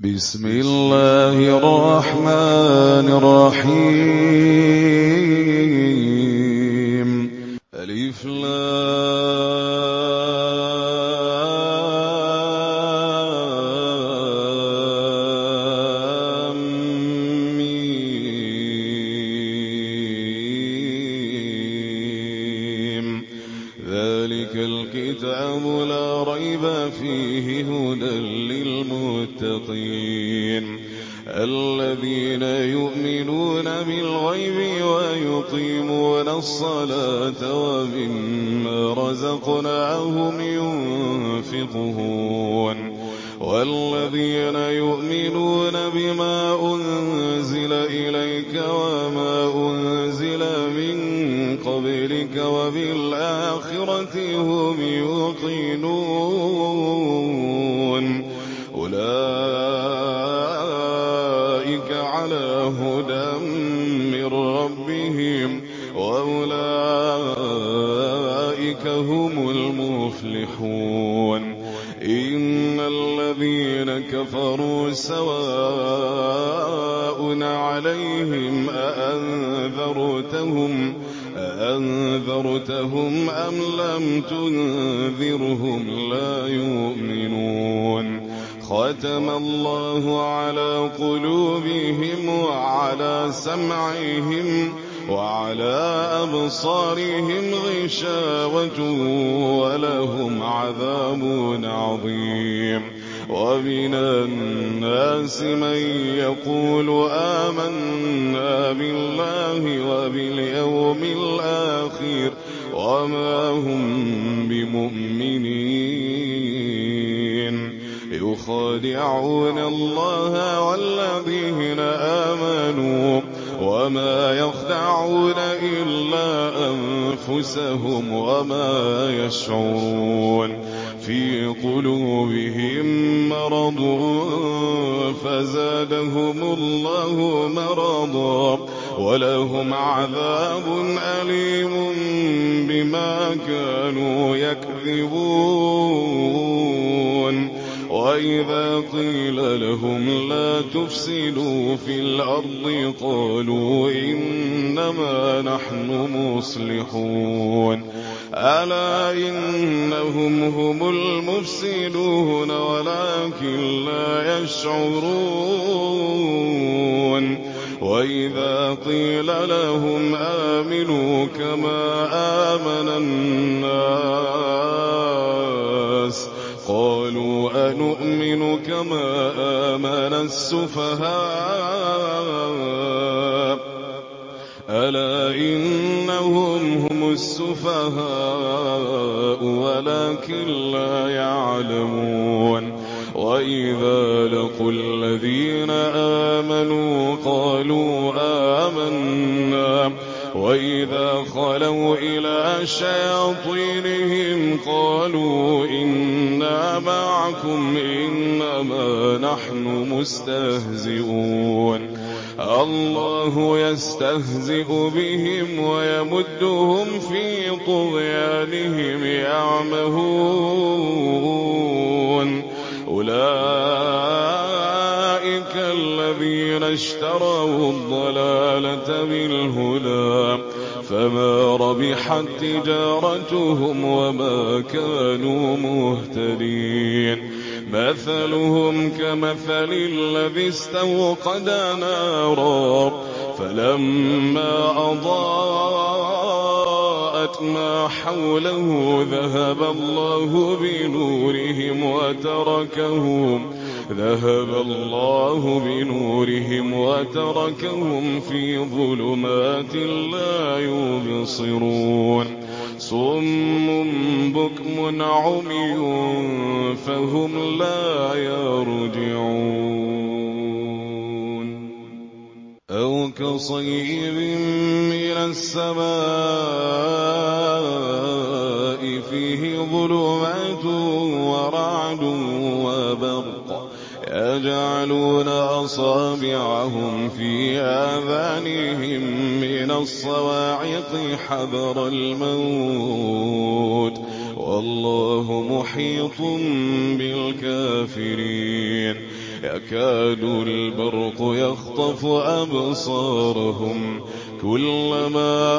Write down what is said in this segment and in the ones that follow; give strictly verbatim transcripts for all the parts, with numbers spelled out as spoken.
بسم الله الرحمن الرحيم. ألف لام ميم. ذلك الكتاب لا ريب فيه هدى للمتقين الذين يؤمنون بالغيب ويقيمون الصلاة ومما رزقناهم ينفقون والذين يؤمنون بما أنزل إليك وما أنزل من قبلك وبالآخرة هم يوقنون أولئك على هدى من ربهم وأولئك هم المفلحون. إن الذين كفروا سواء عليهم أأنذرتهم أأنذرتهم أم لم تنذرهم لا يؤمنون. ختم الله على قلوبهم وعلى سمعهم وعلى أبصارهم غشاوة ولهم عذاب عظيم. ومن الناس من يقول آمنا بالله وباليوم الآخر وما هم بمؤمنين يخادعون الله والذين آمنوا وما يخدعون إلا أنفسهم وما يشعرون. في قلوبهم مرض فزادهم الله مرضا ولهم عذاب أليم بما كانوا يكذبون. وإذا قيل لهم لا تفسدوا في الأرض قالوا إنما نحن مصلحون. ألا إنهم هم المفسدون ولكن لا يشعرون. وإذا قيل لهم آمنوا كما آمن الناس قالوا أنؤمن كما آمن السفهاء ألا إنهم هم السفهاء ولكن لا يعلمون. وإذا لقوا الذين آمنوا قالوا آمنا وإذا خلوا إلى شياطينهم قالوا إنا معكم إنما نحن مستهزئون. الله يستهزئ بهم ويمدهم في طغيانهم يعمهون. أولئك الذين اشتروا الضلالة بالهدى فما ربحت تجارتهم وما كانوا مهتدين. مثلهم كمثل الذي استوقد نارا فلما أضاءت ما حوله ذهب الله بنورهم وتركهم ذهب الله بنورهم وتركهم في ظلمات لا يبصرون. صم بكم عمي فهم لا يرجعون. أو كصيب من السماء فيه ظلمات ورعد وبرق يجعلون أصابعهم في آذانهم من الصواعق حذر الموت والله محيط بالكافرين. يكاد البرق يخطف أبصارهم كلما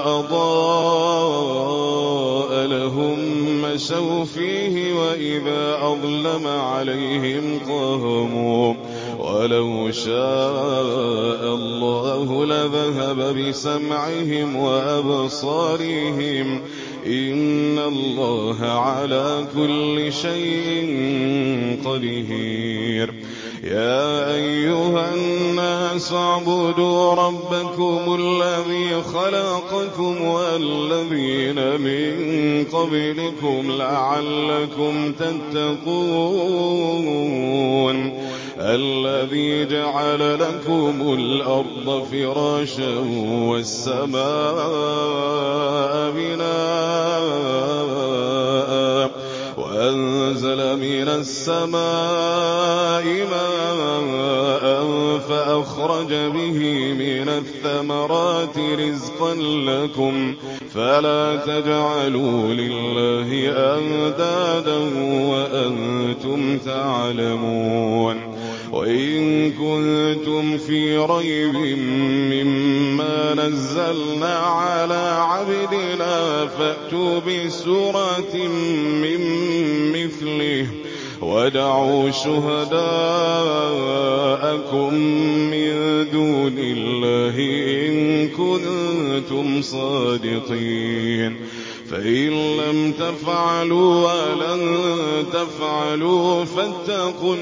أضاء لهم مشوا فيه وإذا أظلم عليهم قاموا ولو شاء الله لذهب بسمعهم وأبصارهم إن الله على كل شيء قدير يا أيها الناس اعبدوا ربكم الذي خلقكم والذين من قبلكم لعلكم تتقون الذي جعل لكم الأرض فراشا والسماء بناء وأنزل من السماء ماء فأخرج به من الثمرات رزقا لكم فلا تجعلوا لله أندادا وأنتم تعلمون وإن كنتم في ريب مما نزلنا على عبدنا فأتوا بسورة من مثله ودعوا شهداءكم من دون الله إن كنتم صادقين فإن لم تفعلوا ولن تفعلوا فاتقوا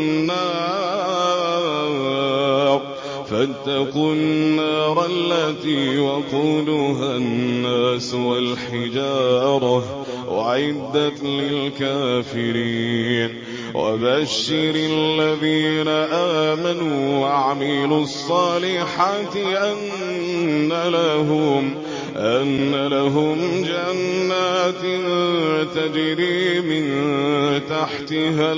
النار فاتقوا النار التي وقودها الناس والحجارة أعدت للكافرين وبشر الذين آمنوا وعملوا الصالحات أن لهم أن لهم جنات تجري من تحتها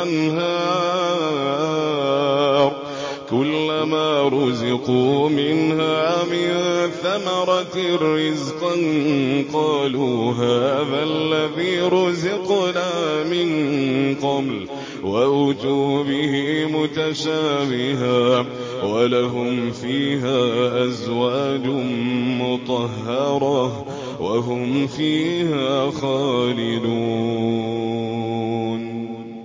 الأنهار كلما رزقوا منها من ثمرة رزقا قالوا هذا الذي رزقنا من قبل وأتوا به متشابها ولهم فيها أزواج مطهرة وهم فيها خالدون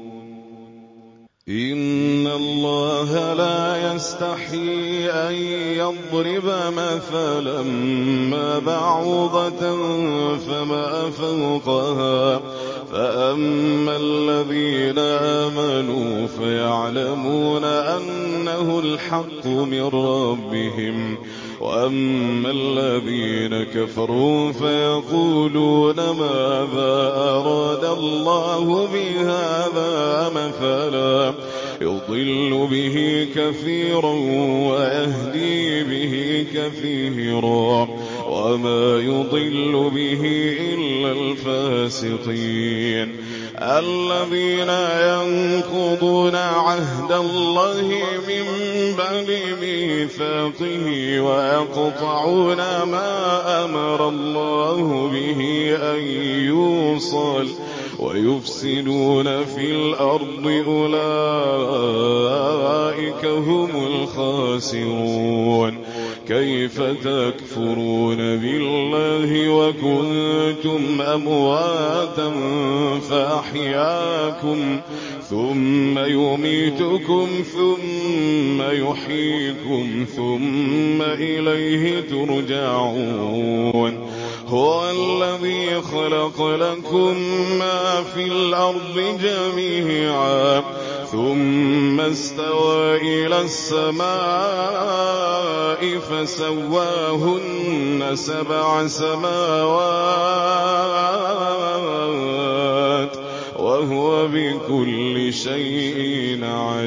إن الله لا يستحيي أن يضرب مثلا ما بعوضة فما فوقها فأما الذين آمنوا فيعلمون أنه الحق من ربهم وأما الذين كفروا فيقولون ماذا أراد الله بهذا مثلا يضل به كثيرا ويهدي به كثيرا وما يضل به إلا الفاسقين الذين ينقضون عهد الله من بعد ميثاقه ويقطعون ما أمر الله به أن يوصل ويفسدون في الأرض أولئك هم الخاسرون كيف تكفرون بالله وكنتم أمواتا فأحياكم ثم يميتكم ثم يحييكم ثم إليه ترجعون هو الذي خلق لكم ما في الأرض جميعا ثم استوى إلى السماء فسواهن سبع سماوات وهو بكل شيء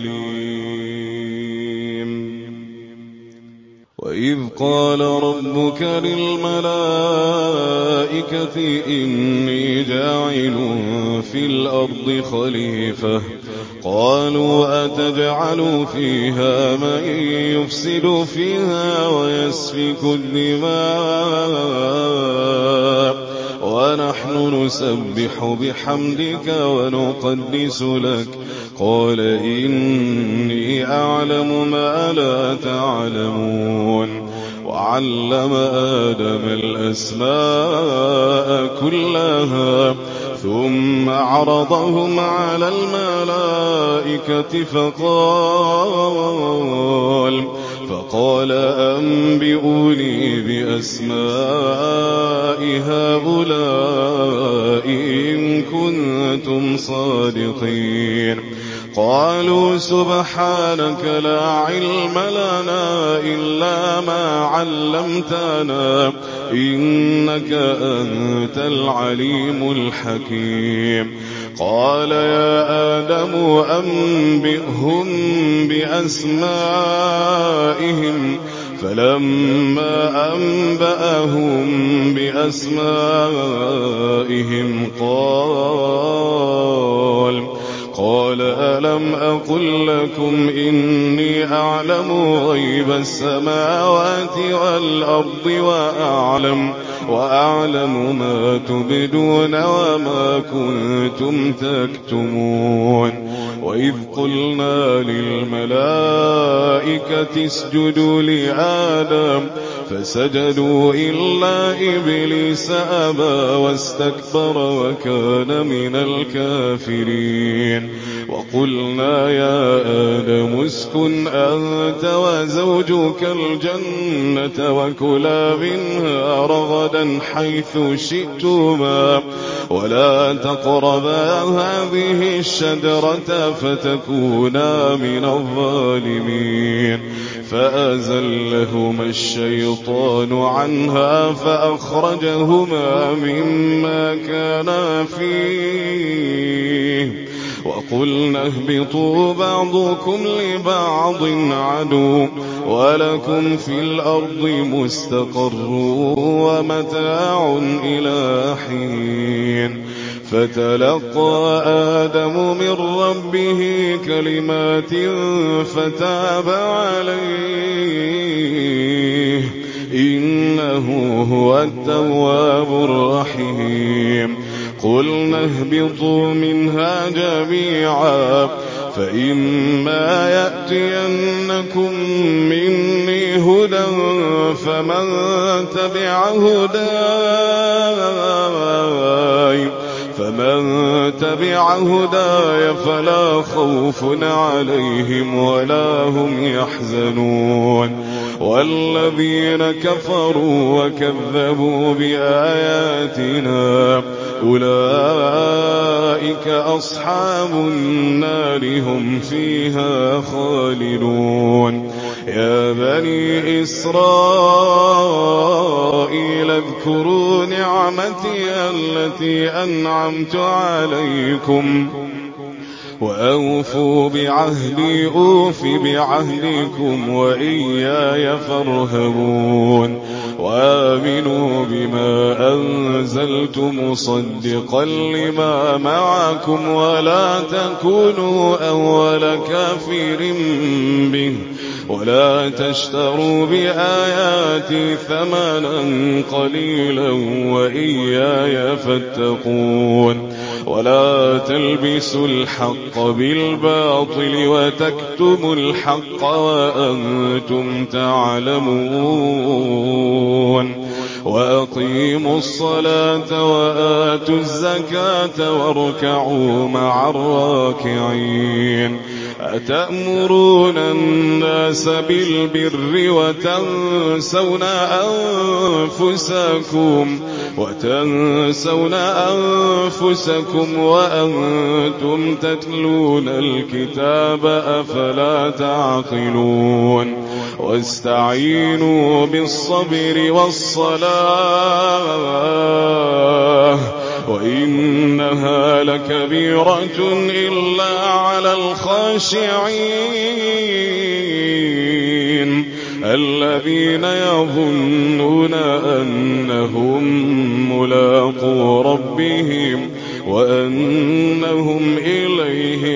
عليم وإذ قال ربك للملائكة إني جاعل في الأرض خليفة قالوا أتجعل فيها من يفسد فيها ويسفك الدماء ونحن نسبح بحمدك ونقدس لك قال إني أعلم ما لا تعلمون وعلم آدم الأسماء كلها ثم عرضهم على الملائكة فقال فقال أنبئوني بأسماء هؤلاء إن كنتم صادقين قالوا سبحانك لا علم لنا إلا ما علمتنا إنك أنت العليم الحكيم قال يا آدم أنبئهم بأسمائهم فلما أنبأهم بأسمائهم قال قال ألم أقل لكم إني أعلم غيب السماوات والأرض وأعلم وأعلم ما تبدون وما كنتم تكتمون وإذ قلنا للملائكة اسجدوا لآدم فسجدوا إلا إبليس أبى واستكبر وكان من الكافرين وقلنا يا آدم اسكن أنت وزوجك الجنة وكلا منها رغدا حيث شئتما ولا تقربا هذه الشجرة فتكونا من الظالمين فأزلهما الشيطان عنها فأخرجهما مما كانا فيه وقلنا اهبطوا بعضكم لبعض عدو ولكم في الأرض مستقر ومتاع إلى حين فتلقى آدم من ربه كلمات فتاب عليه إنه هو التواب الرحيم قلنا اهبطوا منها جميعا فإما يأتينكم مني هدى فمن تبع هداي فمن تبع هداي فلا خوف عليهم ولا هم يحزنون والذين كفروا وكذبوا بآياتنا أولئك أصحاب النار هم فيها خالدون يا بني إسرائيل اذكروا نعمتي التي أنعمت عليكم وأوفوا بعهدي أوف بعهدكم وإياي فارهبون وآمنوا بما أنزلت مصدقا لما معكم ولا تكونوا أول كافر به ولا تشتروا بآياتي ثمنا قليلا وإياي فاتقون ولا تلبسوا الحق بالباطل وتكتموا الحق وأنتم تعلمون وأقيموا الصلاة وآتوا الزكاة واركعوا مع الراكعين أتأمرون الناس بالبر وتنسون أنفسكم وتنسون أنفسكم وأنتم تتلون الكتاب أفلا تعقلون واستعينوا بالصبر والصلاة وإنها لكبيرة إلا على الخاشعين الذين يظنون أنهم ملاقو ربهم وأنهم إليه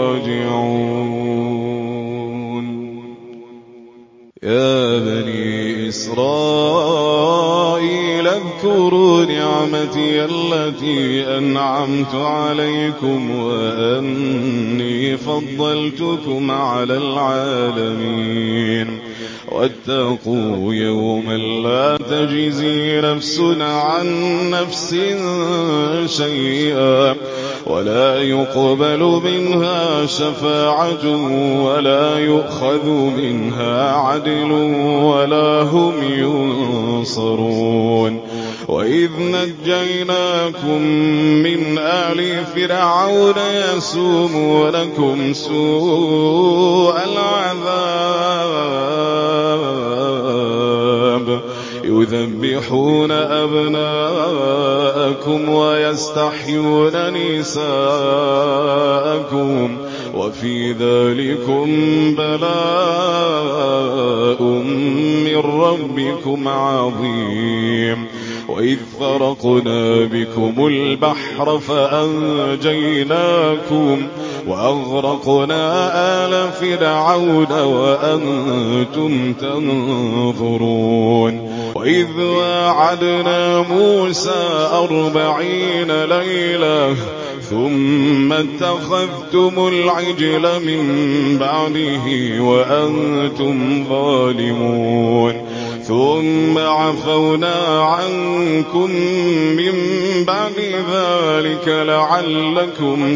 راجعون يا بني إسرائيل اذكروا نعمتي التي أنعمت عليكم وأني فضلتكم على العالمين واتقوا يوما لا تجزي نفس عن نفس شيئا ولا يقبل منها شفاعة ولا يؤخذ منها عدل ولا هم ينصرون وإذ نجيناكم من آل فرعون يسومونكم سوء العذاب يذبحون أبناءكم ويستحيون نساءكم وفي ذلكم بلاء من ربكم عظيم وإذ فرقنا بكم البحر فأنجيناكم وأغرقنا آل فرعون وأنتم تنظرون وإذ واعدنا موسى أربعين ليلة ثم اتخذتم العجل من بعده وأنتم ظالمون ثم عفونا عنكم من بعد ذلك لعلكم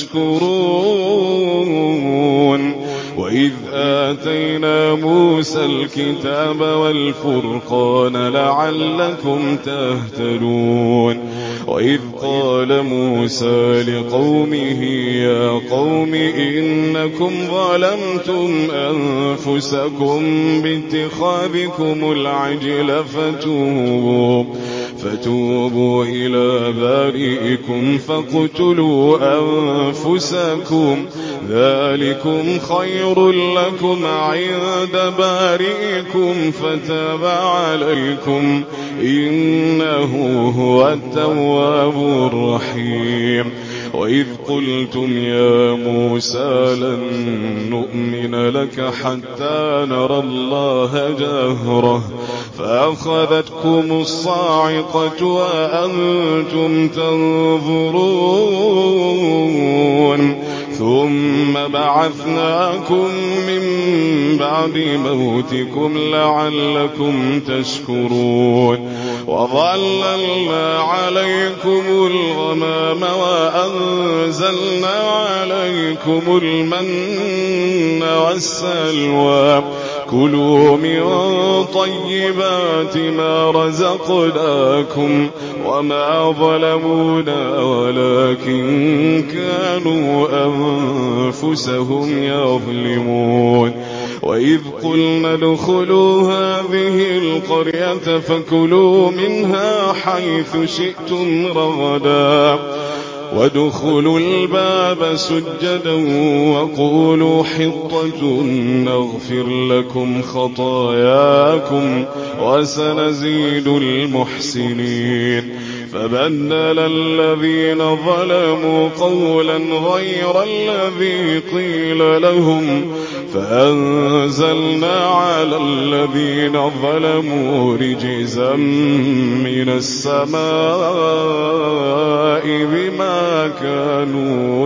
تشكرون وإذ آتينا موسى الكتاب والفرقان لعلكم تهتدون وإذ قال موسى لقومه يا قوم إنكم ظلمتم أنفسكم باتخاذكم العجل فتوبوا فتوبوا إلى بارئكم فاقتلوا أنفسكم ذلكم خير لكم عند بارئكم فتاب عليكم إنه هو التواب الرحيم وإذ قلتم يا موسى لن نؤمن لك حتى نرى الله جهرة فأخذتكم الصاعقة وأنتم تنظرون ثم بعثناكم من بعد موتكم لعلكم تشكرون وظللنا عليكم الغمام وأنزلنا عليكم المن والسلوى كلوا من طيبات ما رزقناكم وما ظلمونا ولكن كانوا أنفسهم يظلمون وإذ قلنا ادخلوا هذه القرية فكلوا منها حيث شئتم رغدا وادخلوا الباب سجدا وقولوا حطة نغفر لكم خطاياكم وسنزيد المحسنين فبدل الذين ظلموا قولا غير الذي قيل لهم فأنزلنا على الذين ظلموا رجزا من السماء بما كانوا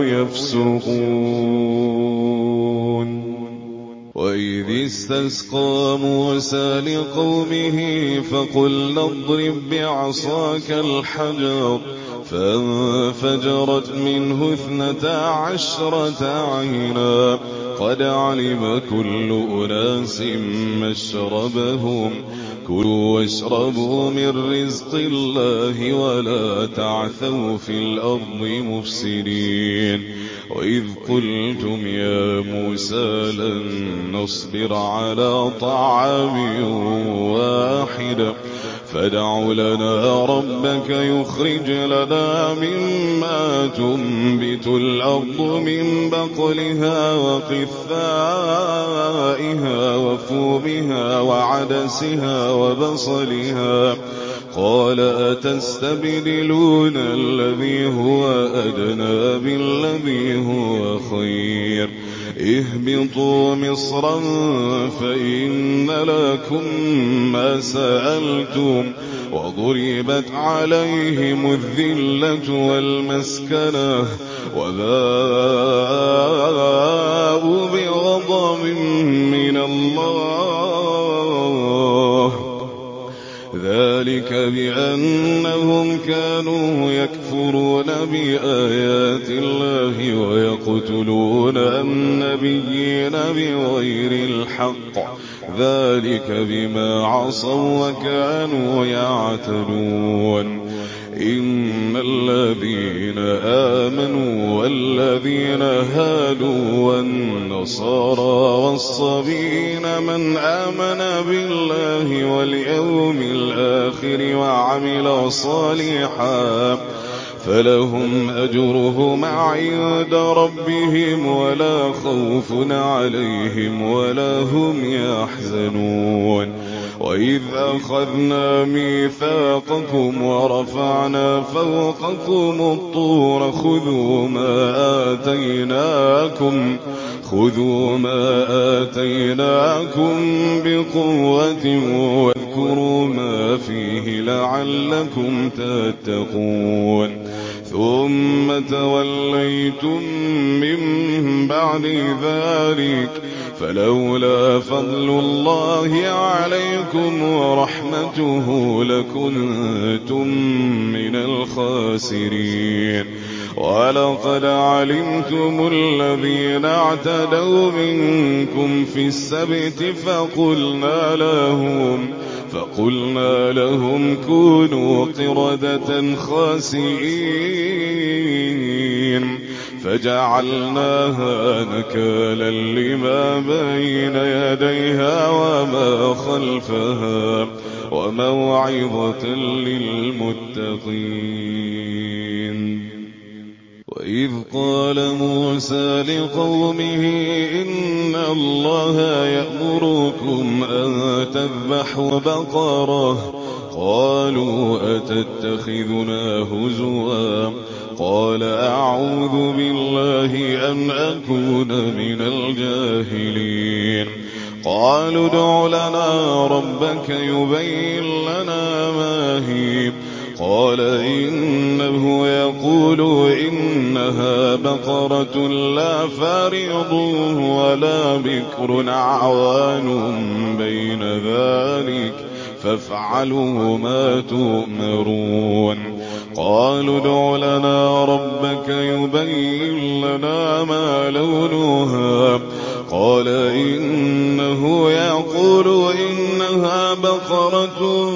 يفسقون وإذ استسقى موسى لقومه فقلنا اضرب بعصاك الحجر فانفجرت منه اثنتا عشرة عينا قد علم كل أناس مشربهم كلوا واشربوا من رزق الله ولا تعثوا في الأرض مفسدين وإذ قلتم يا موسى لن نصبر على طعام واحد فادع لنا ربك يخرج لنا مما تنبت الأرض من بقلها وقثائها وفومها وعدسها وبصلها قال أتستبدلون الذي هو أدنى بالذي هو خير اهبطوا مصرا فإن لكم ما سألتم وضربت عليهم الذلة والمسكنة وباءوا بغضب من الله ذلك بأنهم كانوا يكفرون بآيات الله ويقتلون النبيين بغير الحق ذلك بما عصوا وكانوا يعتدون إن الذين آمنوا والذين هادوا والنصارى والصبيين من آمن بالله واليوم الآخر وعمل صالحا فلهم أجرهم عند ربهم ولا خوف عليهم ولا هم يحزنون وإذ أخذنا ميثاقكم ورفعنا فوقكم الطور خذوا ما آتيناكم خذوا ما آتيناكم بقوة واذكروا ما فيه لعلكم تتقون ثم توليتم من بعد ذلك فلولا فضل الله عليكم ورحمته لكنتم من الخاسرين ولقد علمتم الذين اعتدوا منكم في السبت فقلنا لهم فقلنا لهم كونوا قردة خاسئين فجعلناها نكالا لما بين يديها وما خلفها وموعظة للمتقين وإذ قال موسى لقومه إن الله يأمركم أن تذبحوا بقرة قالوا أتتخذنا هزوا قال أعوذ بالله أن أكون من الجاهلين قالوا ادع لنا ربك يبين لنا ما هي قال إنه يقول إنها بقرة لا فارض ولا بكر عوان بين ذلك فافعلوا ما تؤمرون قالوا ادع لنا ربك يبين لنا ما لونها قال إنه يقول إنها بقرة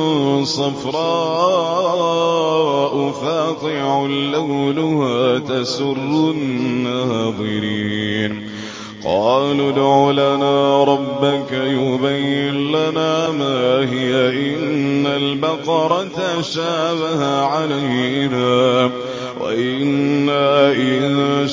صفراء فاقع لونها تسر الناظرين قالوا ادع لنا ربك يبين لنا ما هي إن البقرة شابه علينا وإنا إن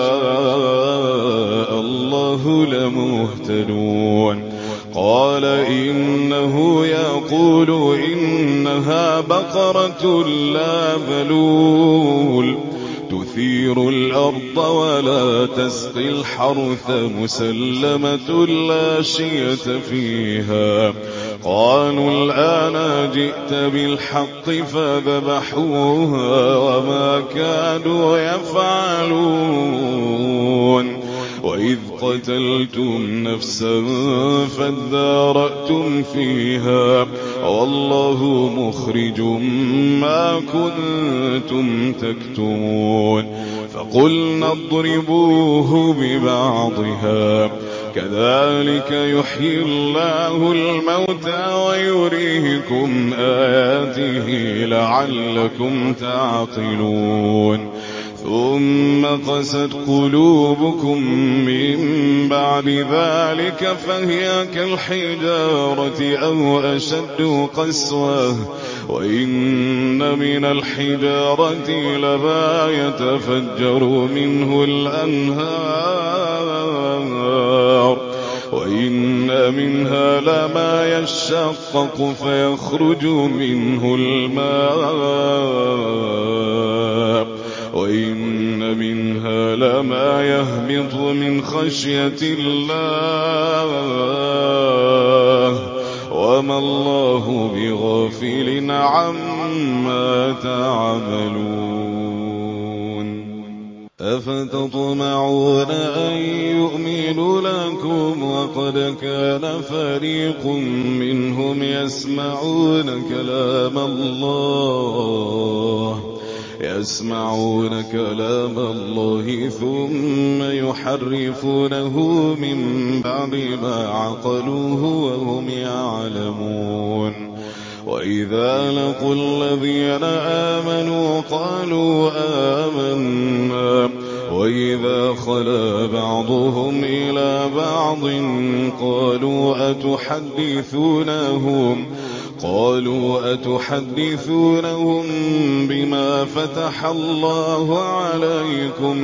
شاء الله لمهتدون قال إنه يقول إنها بقرة لا ذلول تثير الأرض ولا تسقي الحرث مسلمة لا شية فيها قالوا الآن جئت بالحق فذبحوها وما كادوا يفعلون وإذ قتلتم نفسا فادارأتم فيها والله مخرج ما كنتم تكتمون فقلنا اضربوه ببعضها كذلك يحيي الله الموتى ويريكم آياته لعلكم تعقلون ثم قست قلوبكم من بعد ذلك فهي كالحجارة أو أشد قسوة وإن من الحجارة لما يتفجر منه الأنهار وإن منها لما يشقق فيخرج منه الماء وإن منها لما يهبط من خشية الله وما الله بغافل عما تعملون أفتطمعون أن يؤمنوا لكم وقد كان فريق منهم يسمعون كلام الله يسمعون كلام الله ثم يحرفونه من بعد ما عقلوه وهم يعلمون وإذا لقوا الذين آمنوا قالوا آمنا وإذا خلا بعضهم إلى بعض قالوا أتحدثونهم قالوا أتحدثونهم بما فتح الله عليكم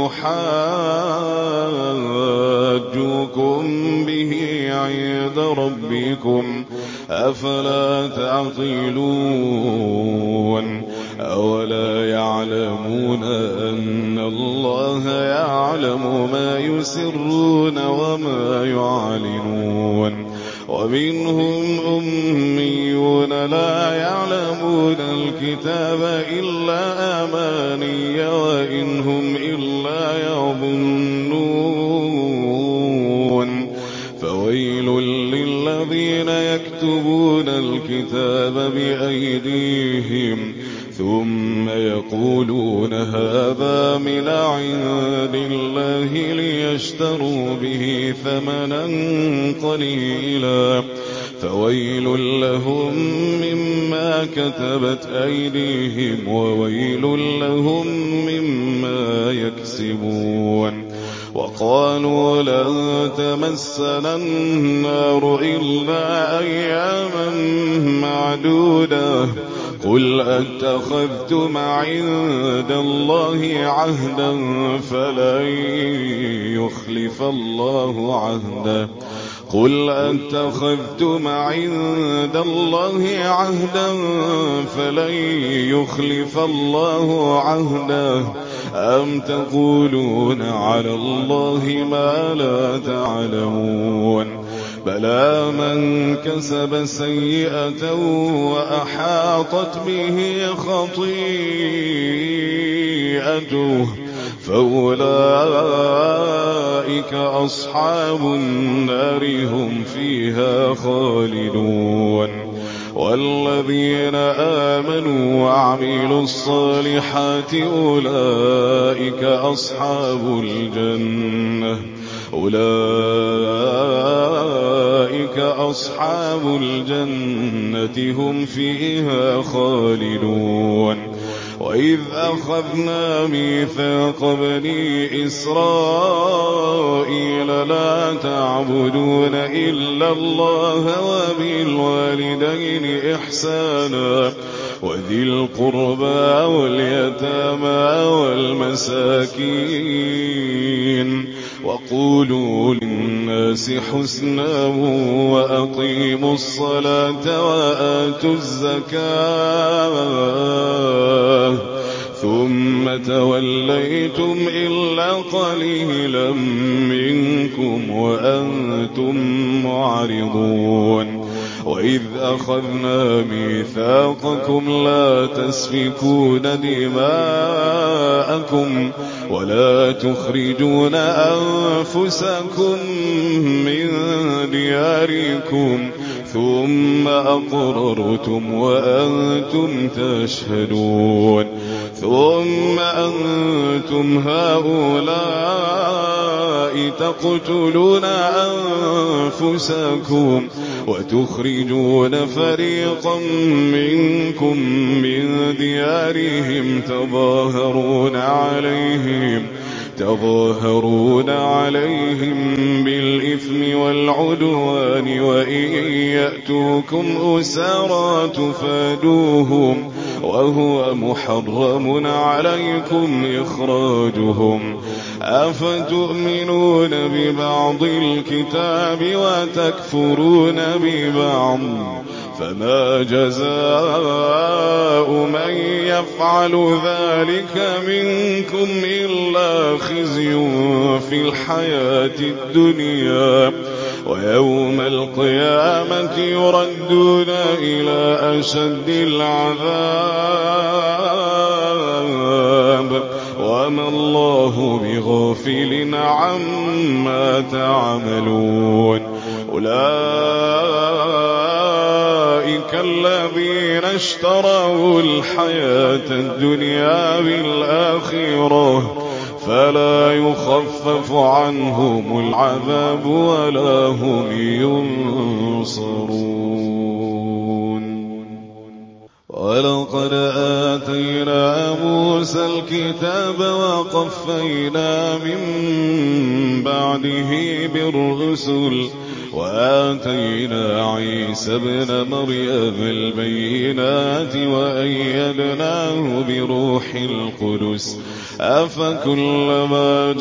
ليحاجوكم به عند ربكم أفلا تعقلون أولا يعلمون أن الله يعلم ما يسرون وما يعلنون ومنهم أميون لا يعلمون الكتاب إلا أماني وإن هم إلا يظنون فويل للذين يكتبون الكتاب بأيديهم ثم يقولون هذا من عند الله ليشتروا به ثمنا قليلا فويل لهم مما كتبت أيديهم وويل لهم مما يكسبون وقالوا لن تمسنا النار إلا أياما معدودة قل أتخذتم عند الله عهدا فلن يخلف الله عهده قل أتخذتم عند الله عهدا فلن يخلف الله عهده أم تقولون على الله ما لا تعلمون بلى من كسب سيئة وأحاطت به خطيئته فأولئك أصحاب النار هم فيها خالدون والذين آمنوا وعملوا الصالحات أولئك أصحاب الجنة أولئك أصحاب الجنة هم فيها خالدون وإذ أخذنا ميثاق بني إسرائيل لا تعبدون إلا الله وبالوالدين إحسانا وذي القربى واليتامى والمساكين وقولوا للناس حسنا وأقيموا الصلاة وآتوا الزكاة ثم توليتم إلا قليلا منكم وأنتم معرضون وإذ أخذنا ميثاقكم لا تسفكون دماءكم ولا تخرجون أنفسكم من دياركم ثم أقررتم وأنتم تشهدون ثم أنتم هؤلاء تقتلون أنفسكم وتخرجون فريقا منكم من ديارهم تظاهرون عليهم تظاهرون عليهم بالإثم والعدوان وإن يأتوكم أسارى تفادوهم وهو محرم عليكم إخراجهم أفتؤمنون ببعض الكتاب وتكفرون ببعض فما جزاء من يفعل ذلك منكم إلا خزي في الحياة الدنيا ويوم القيامة يردون إلى أشد العذاب وما الله بغافل عما تعملون أولئك الذين اشتروا الحياة الدنيا بالآخرة فلا يخفف عنهم العذاب ولا هم ينصرون ولقد آتينا موسى الكتاب وقفينا من بعده بالرسل وآتينا عيسى ابن مريم البينات وأيدناه بروح القدس أفكلما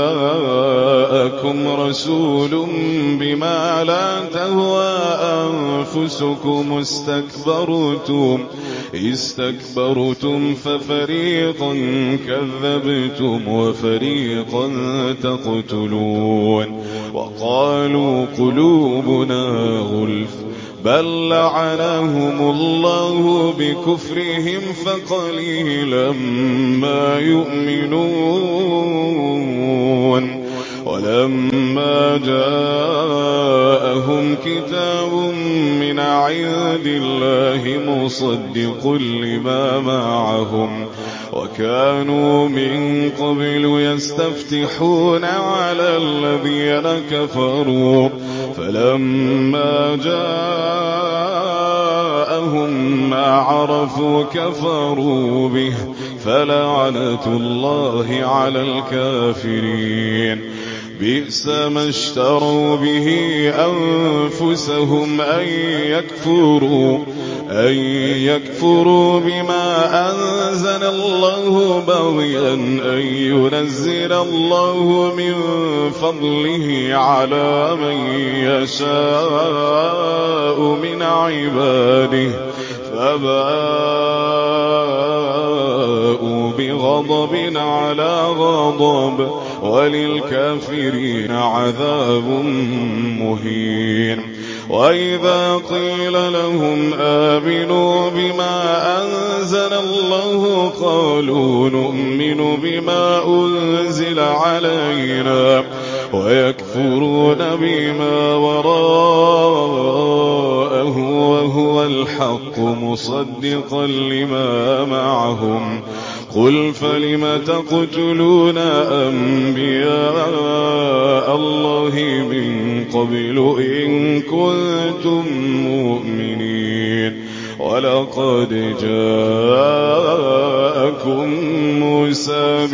جاءكم رسول بما لا تهوى أنفسكم استكبرتم استكبرتم ففريقا كذبتم وفريقا تقتلون وقالوا قلوبنا غلف بل لعنهم الله بكفرهم فقليلا ما يؤمنون ولما جاءهم كتاب من عند الله مصدق لما معهم وكانوا من قبل يستفتحون على الذين كفروا فلما جاءهم ما عرفوا كفروا به فلعنة الله على الكافرين بئس ما اشتروا به أنفسهم أن يكفروا أن يكفروا بما أنزل الله بغيا أن ينزل الله من فضله على من يشاء من عباده فباءوا بغضب على غضب وللكافرين عذاب مهين وإذا قيل لهم آمنوا بما أنزل الله قالوا نؤمن بما أنزل علينا ويكفرون بما وراءه وهو الحق مصدقا لما معهم قل فلم تقتلون أنبياء الله من قبل إن كنتم مؤمنين ولقد جاءكم موسى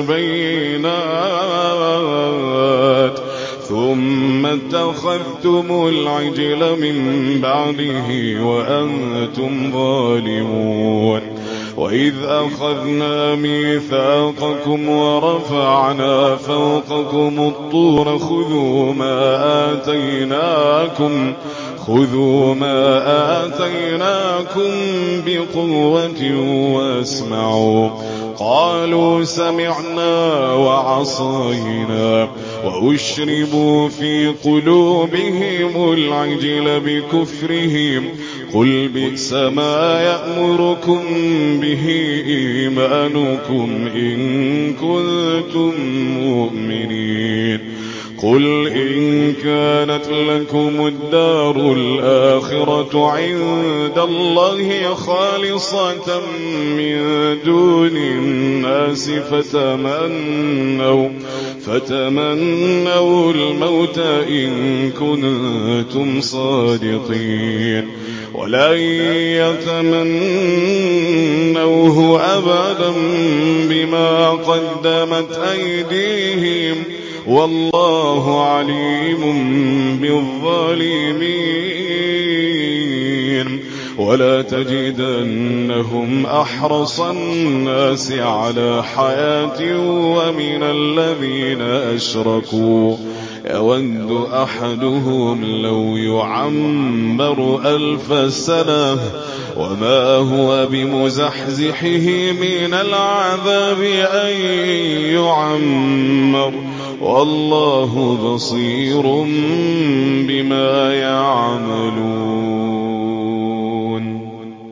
بالبينات ثم اتخذتم العجل من بعده وأنتم ظالمون وإذ أخذنا ميثاقكم ورفعنا فوقكم الطور خذوا ما آتيناكم خذوا ما آتيناكم بقوة واسمعوا قالوا سمعنا وعصينا وأشربوا في قلوبهم العجل بكفرهم قل بئس ما يأمركم به إيمانكم إن كنتم مؤمنين قل إن كانت لكم الدار الآخرة عند الله خالصة من دون الناس فتمنوا فتمنوا الموت إن كنتم صادقين ولن يتمنوه أبدا بما قدمت أيديهم والله عليم بالظالمين ولا تجدنهم أحرص الناس على حياة ومن الذين أشركوا يود أحدهم لو يعمر ألف سنة وما هو بمزحزحه من العذاب أن يعمر والله بصير بما يعملون.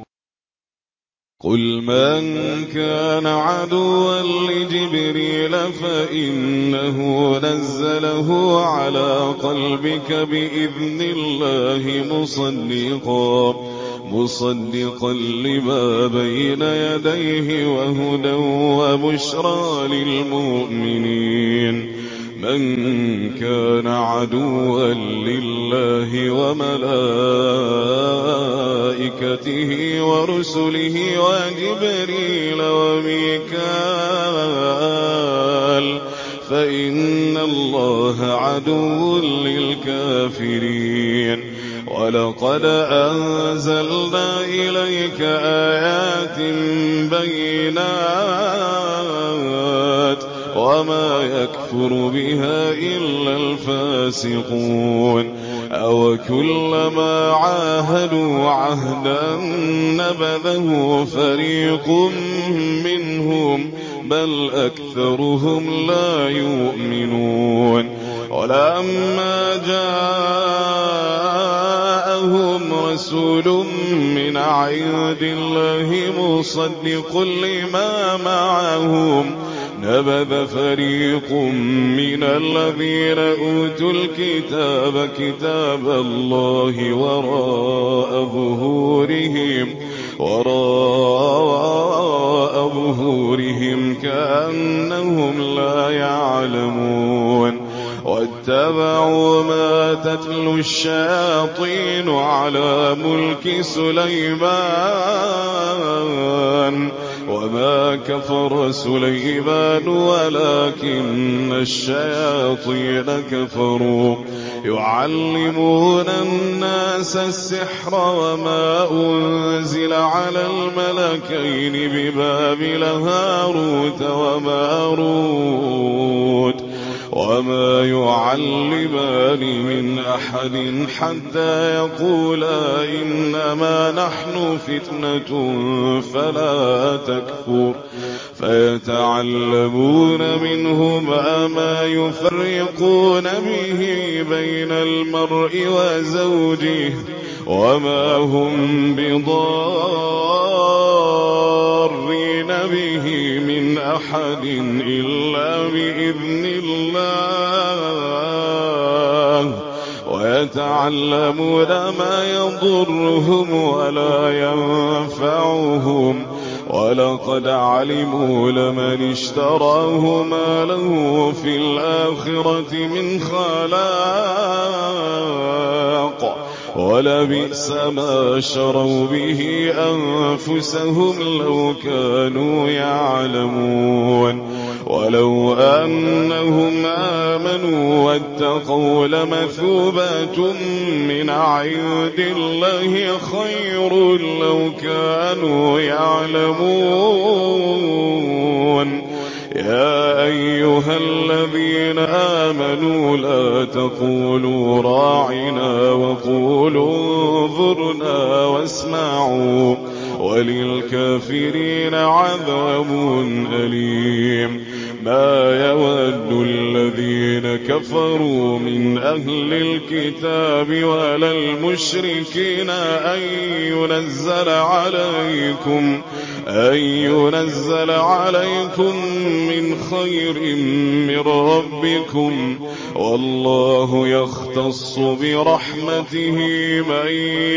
قل من كان عدوا لجبريل فإنه نزله على قلبك بإذن الله مصدقا مصدقا لما بين يديه وهدى وبشرى للمؤمنين. من كان عدوا لله وملائكته ورسله وجبريل وميكال فإن الله عدو للكافرين. ولقد أنزلنا إليك آيات بينات وما يكفر بها إلا الفاسقون. أو كلما عاهدوا عهدا نبذه فريق منهم بل أكثرهم لا يؤمنون. ولما جاءهم رسول من عند الله مصدق لما معهم نبذ فريق من الذين أوتوا الكتاب كتاب الله وراء ظهورهم وراء ظهورهم كأنهم لا يعلمون. واتبعوا ما تتلو الشياطين على ملك سليمان وما كفر سليمان ولكن الشياطين كفروا يعلمون الناس السحر وما أنزل على الملكين ببابل هاروت وماروت وما يعلمان من أحد حتى يقولا إنما نحن فتنة فلا تكفر فيتعلمون منهما ما يفرقون به بين المرء وزوجه وما هم بضارين به من أحد إلا بإذن الله ويتعلمون ما يضرهم ولا ينفعهم ولقد علموا لمن اشتراه ما له في الآخرة من خلاق ولبئس ما شروا به أنفسهم لو كانوا يعلمون. ولو أنهم آمنوا واتقوا لمثوبة من عند الله خير لو كانوا يعلمون. يا أيها الذين آمنوا لا تقولوا راعنا وقولوا انظرنا واسمعوا وللكافرين عذاب أليم. ما يود الذين كفروا من أهل الكتاب ولا المشركين أن ينزل عليكم أن ينزل عليكم من خير من ربكم والله يختص برحمته من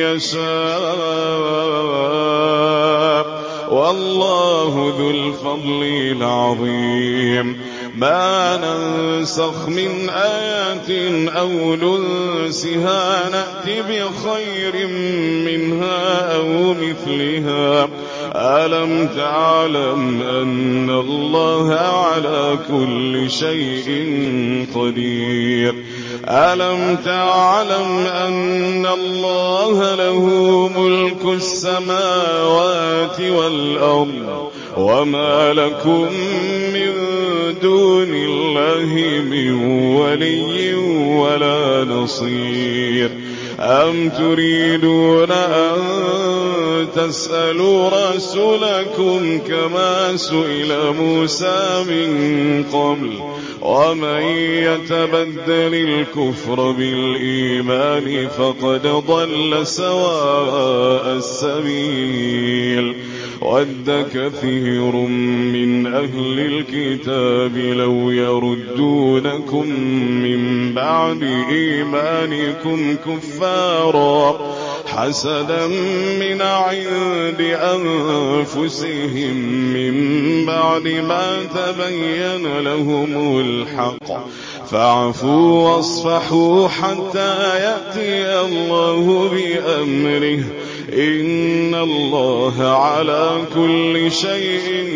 يشاء والله ذو الفضل العظيم. ما ننسخ من آيات أو ننسها نأتي بخير منها أو مثلها. ألم تعلم أن الله على كل شيء قدير. ألم تعلم أن الله له ملك السماوات والأرض وما لكم من دون الله من ولي ولا نصير. أم تريدون أن تسألوا رسولكم كما سئل موسى من قبل ومن يتبدل الكفر بالإيمان فقد ضل سواء السبيل ود كثير من أهل الكتاب لو يردونكم من بعد إيمانكم كفارا حسدا من عند أنفسهم من بعد ما تبين لهم الحق فاعفوا واصفحوا حتى يأتي الله بأمره إن الله على كل شيء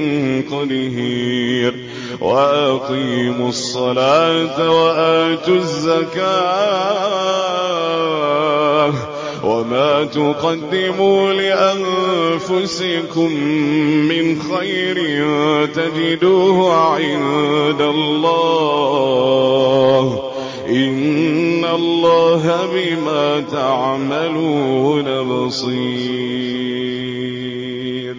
قدير وأقيموا الصلاة وآتوا الزكاة وما تقدموا لأنفسكم من خير تجدوه عند الله إن الله بما تعملون بصير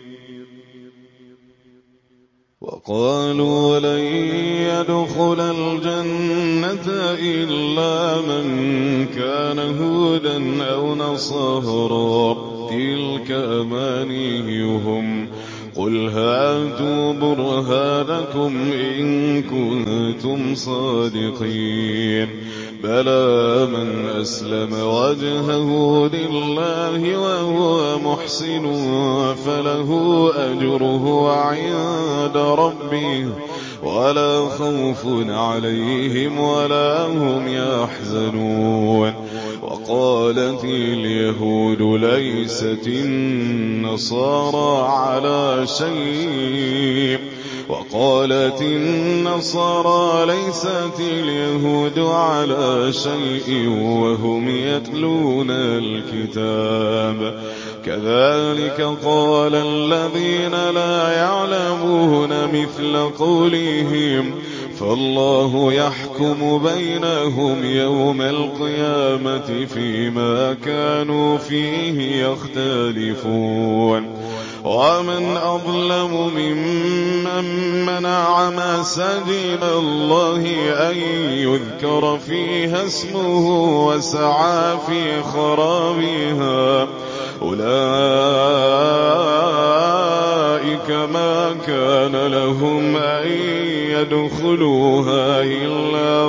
وقالوا لن يدخل الجنة إلا من كان هودا أو نصارى تلك أمانيهم قل هاتوا برهانكم إن كنتم صادقين بلى من أسلم وجهه لله وهو محسن فله أجره عند ربه ولا خوف عليهم ولا هم يحزنون وقالت اليهود ليست النصارى على شيء وقالت النصارى ليست اليهود على شيء وهم يتلون الكتاب كذلك قال الذين لا يعلمون مثل قولهم فالله يحكم بينهم يوم القيامة فيما كانوا فيه يختلفون ومن أظلم ممن منع مساجد الله أن يذكر فيها اسمه وسعى في خرابها أولئك ما كان لهم أن يدخلوها إلا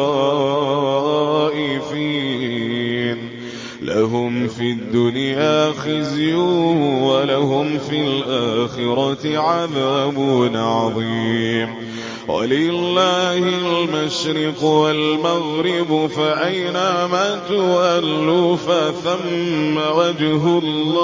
خائفين لهم في الدنيا خزي ولهم في الآخرة عذاب عظيم ولله المشرق والمغرب فأينما تولوا فثم وجه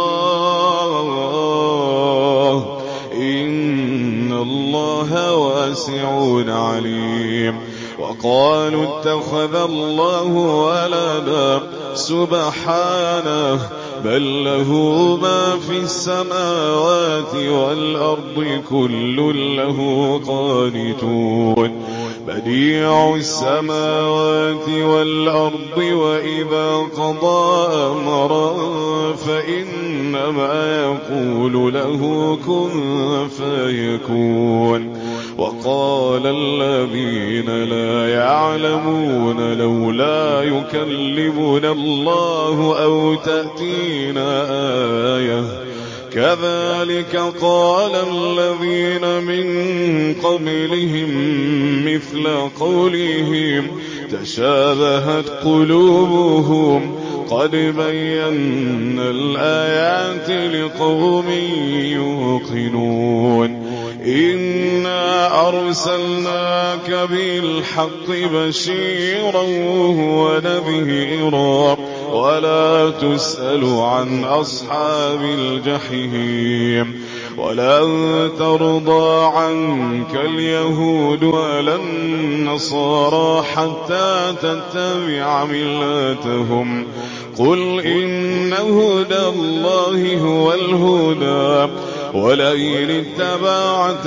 الله إن الله واسع عليم وقالوا اتخذ الله ولدا سبحانه بل له ما في السماوات والأرض كل له قانتون بديع السماوات والأرض وإذا قضى أمرا فإنما يقول له كن فيكون وقال الذين لا يعلمون لولا يكلمنا الله أو تأتينا آية كذلك قال الذين من قبلهم مثل قولهم تشابهت قلوبهم قد بينا الآيات لقوم يوقنون إنا أرسلناك بالحق بشيرا ونذيرا ولا تسأل عن أصحاب الجحيم ولن ترضى عنك اليهود ولا النصارى حتى تتبع ملتهم قل إن هدى الله هو الهدى ولئن اتبعت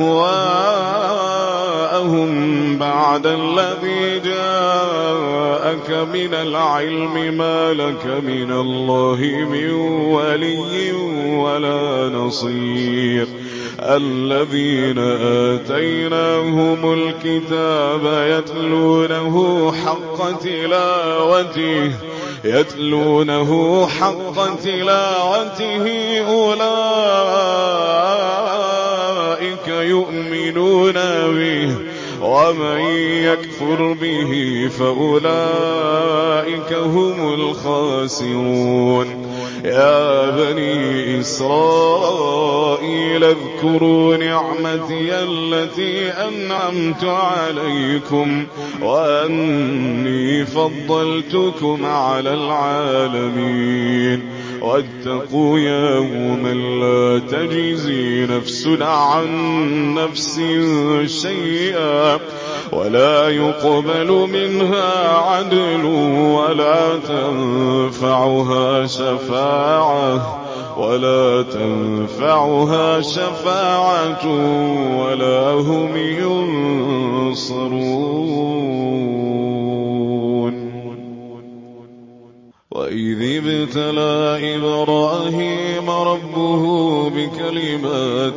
أهواءهم بعد الذي جاءك من العلم ما لك من الله من ولي ولا نصير الذين آتيناهم الكتاب يتلونه حق تلاوته يتلونه حق تلاوته أولئك يؤمنون به ومن يكفر به فأولئك هم الخاسرون يا بني إسرائيل اذكروا نعمتي التي أنعمت عليكم وأني فضلتكم على العالمين واتقوا يوما لا تجزي نفس عن نفس شيئا ولا يقبل منها عدل ولا تنفعها شفاعة ولا تنفعها شفاعة ولا هم ينصرون وإذ ابتلى إبراهيم ربه بكلمات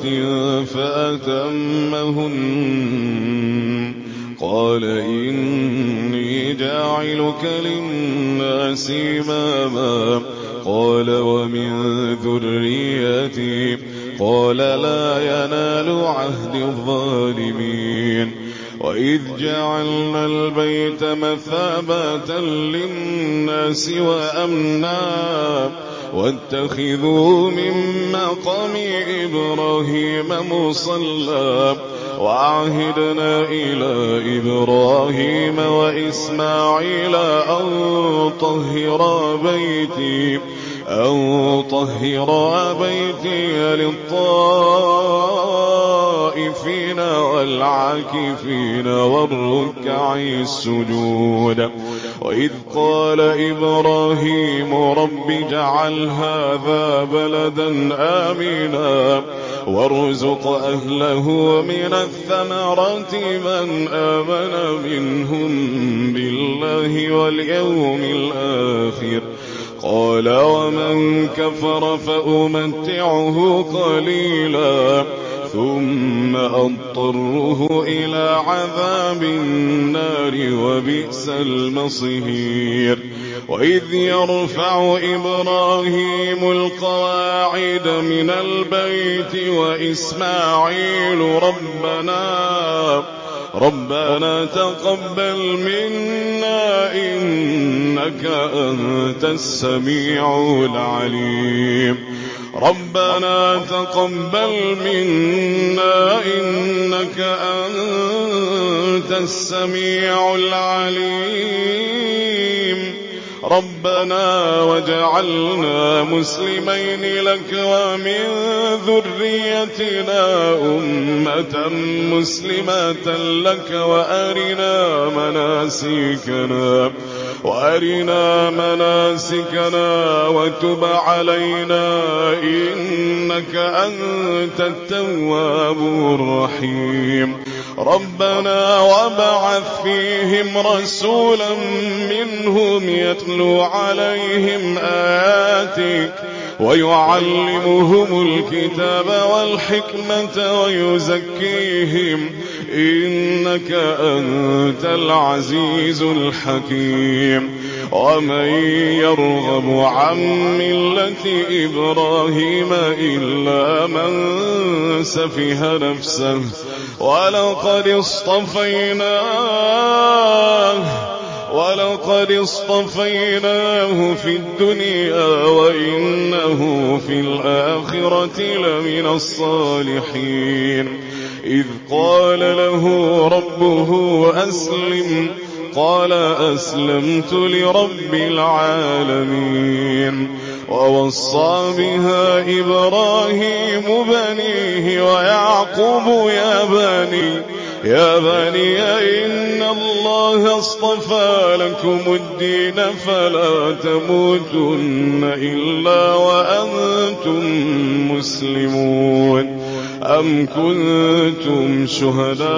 فأتمهن قال إني جاعلك للناس إماما قال ومن ذريتي قال لا ينال عهد الظالمين وإذ جعلنا البيت مثابة للناس وأمنا واتخذوا من مقام إبراهيم مصلى وعهدنا إلى إبراهيم وإسماعيل أن طهرا بيتي أن طهرا بيتي للطائفين والعاكفين والركع السجود وإذ قال إبراهيم رب اجعل هذا بلدا آمنا وارزق أهله من الثمرات من آمن منهم بالله واليوم الآخر قال ومن كفر فأمتعه قليلا ثم أضطره إلى عذاب النار وبئس المصير وإذ يرفع إبراهيم القواعد من البيت وإسماعيل ربنا ربنا تقبل منا إنك أنت السميع العليم ربنا تقبل منا إنك أنت السميع العليم ربنا وجعلنا مسلمين لك ومن ذريتنا أمة مسلمة لك وأرنا مناسكنا وأرنا مناسكنا وتب علينا إنك أنت التواب الرحيم ربنا وابعث فيهم رسولا منهم يتلو عليهم آياتك ويعلمهم الكتاب والحكمة ويزكيهم إنك أنت العزيز الحكيم ومن يرغب عن ملة إبراهيم إلا من سفه نفسه ولقد اصطفيناه ولقد اصطفيناه في الدنيا وإنه في الآخرة لمن الصالحين إذ قال له ربه أسلم قال أسلمت لرب العالمين ووصى بها إبراهيم بنيه ويعقوب يا بني يا بني إن الله اصطفى لكم الدين فلا تموتن إلا وأنتم مسلمون. أم كنتم شهداء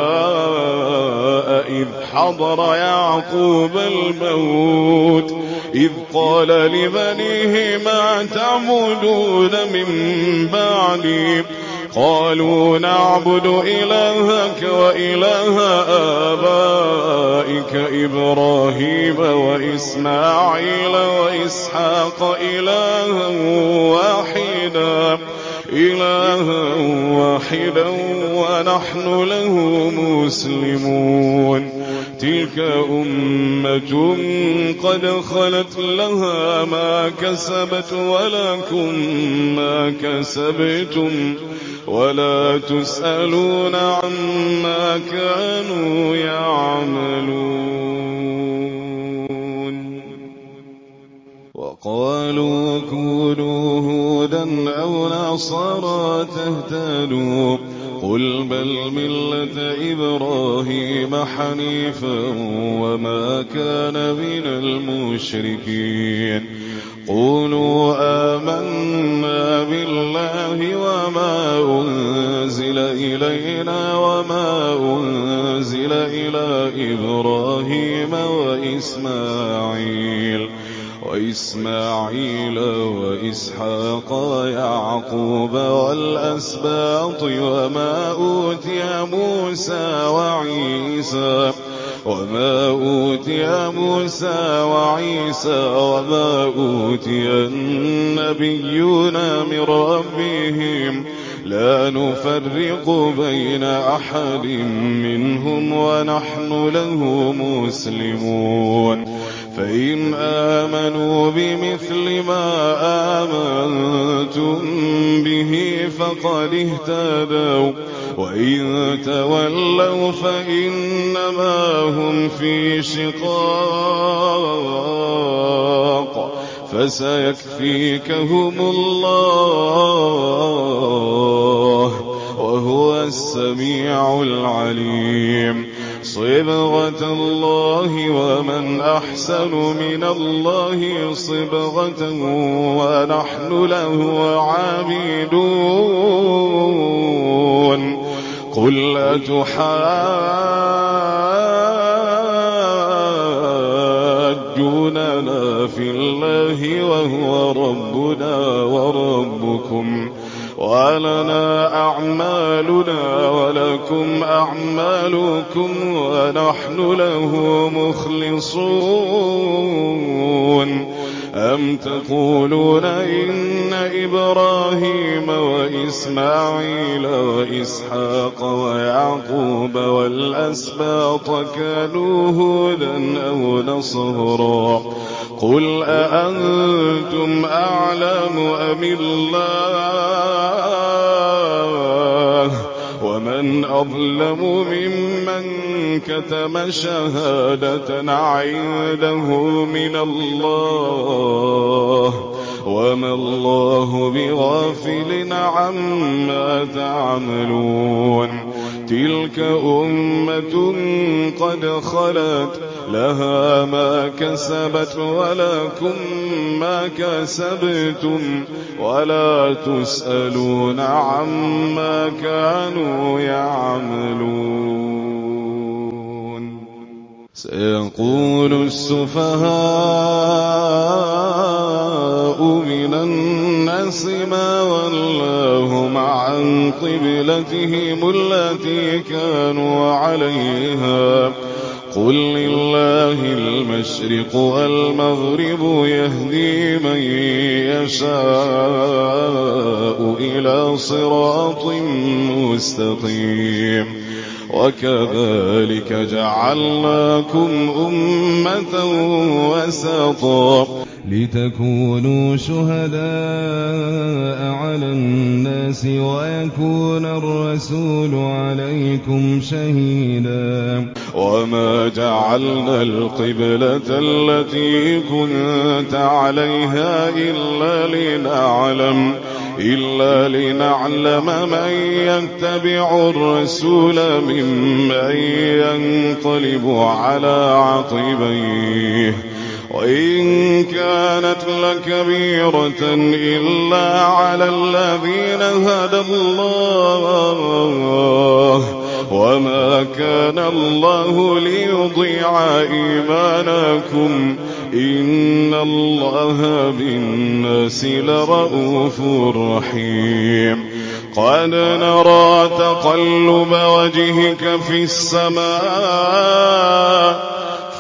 إذ حضر يعقوب الموت إذ قال لبنيه ما تعبدون من بعدي قالوا نعبد إلهك وإله آبائك إبراهيم وإسماعيل وإسحاق إلها واحدا إلها واحدا ونحن له مسلمون. تلك أمة قد خلت لها ما كسبت ولكم ما كسبتم ولا تسألون عما كانوا يعملون. وقالوا كونوا هودا أو نصارى تهتدوا قل بل ملة إبراهيم حنيفا وما كان من المشركين. قولوا آمنا بالله وما أنزل إلينا وما أنزل إلى إبراهيم وإسماعيل وإسماعيل وإسحاق ويعقوب والأسباط وما أوتي موسى وعيسى وما أوتي موسى وعيسى وما أوتي النبيون من ربهم لا نفرق بين أحد منهم ونحن له مسلمون. فإن آمنوا بمثل ما آمنتم به فقد اهتدوا وإن تولوا فإنما هم في شقاق فسيكفيكهم الله وهو السميع العليم. صبغة الله ومن أحسن من الله صبغة ونحن له عابدون. قل أتحاجوننا في الله وهو ربنا وربكم ولنا أعمالنا ولكم أعمالكم ونحن له مخلصون. أم تقولون إن إبراهيم وإسماعيل وإسحاق ويعقوب والأسباط كانوا هودا أو نصارى قل أأنتم أعلم أم الله ومن أظلم ممن كتم شهادة عنده من الله وما الله بغافل عما تعملون. تلك أمة قد خلت لها ما كسبت ولكم ما كسبتم ولا تسألون عما كانوا يعملون. سيقول السفهاء من الناس ما ولاهم عن قبلتهم التي كانوا عليها قل لله المشرق والمغرب يهدي من يشاء إلى صراط مستقيم. وكذلك جعلناكم أمة وسطا لتكونوا شهداء على الناس ويكون الرسول عليكم شهيدا. وما جعلنا القبلة التي كنت عليها إلا لنعلم إلا لنعلم من يتبع الرسول ممن ينقلب على عقبيه وإن كانت لكبيرة إلا على الذين هدى الله وما كان الله ليضيع إيمانكم إن الله بالناس لرؤوف رحيم قد نرى تقلب وجهك في السماء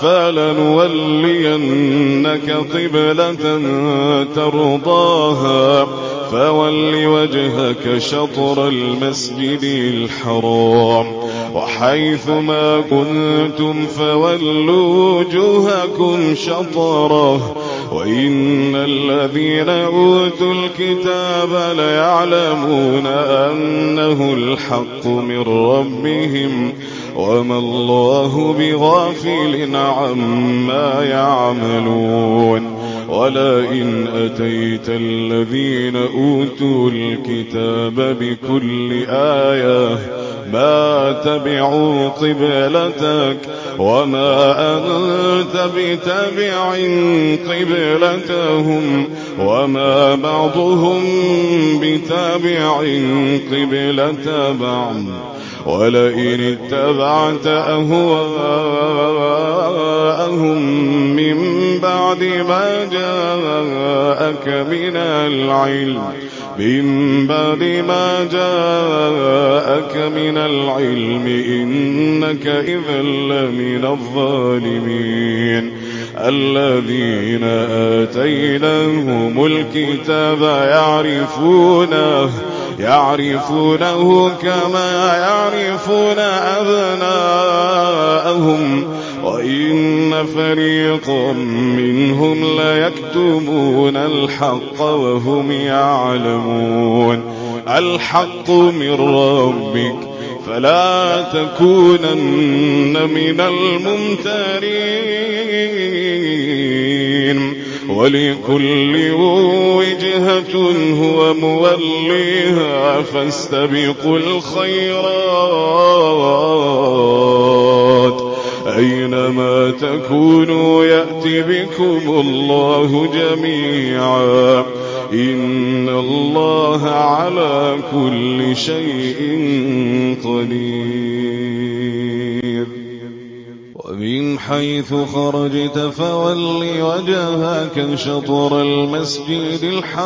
فلنولينك قبلة ترضاها فول وجهك شطر المسجد الحرام وحيث ما كنتم فولوا وجوهكم شطره وإن الذين أوتوا الكتاب ليعلمون أنه الحق من ربهم وما الله بغافل عما يعملون ولئن أتيت الذين أوتوا الكتاب بكل آية ما تبعوا قبلتك وما أنت بتبع قبلتهم وما بعضهم بتابع قبلة بعض ولئن اتبعت أهواءهم من بعد ما جاءك من العلم من بعد ما جاءك من العلم إنك إذا لمن الظالمين الذين آتيناهم الكتاب يعرفونه يعرفونه كما يعرفون أبناءهم وإن فريقا منهم ليكتمون الحق وهم يعلمون الحق من ربك فلا تكونن من الممترين ولكل وجهة هو موليها فاستبقوا الخيرات أينما تكونوا يأتي بكم الله جميعا إن الله على كل شيء قدير ومن حيث خرجت فول وجهك شطر المسجد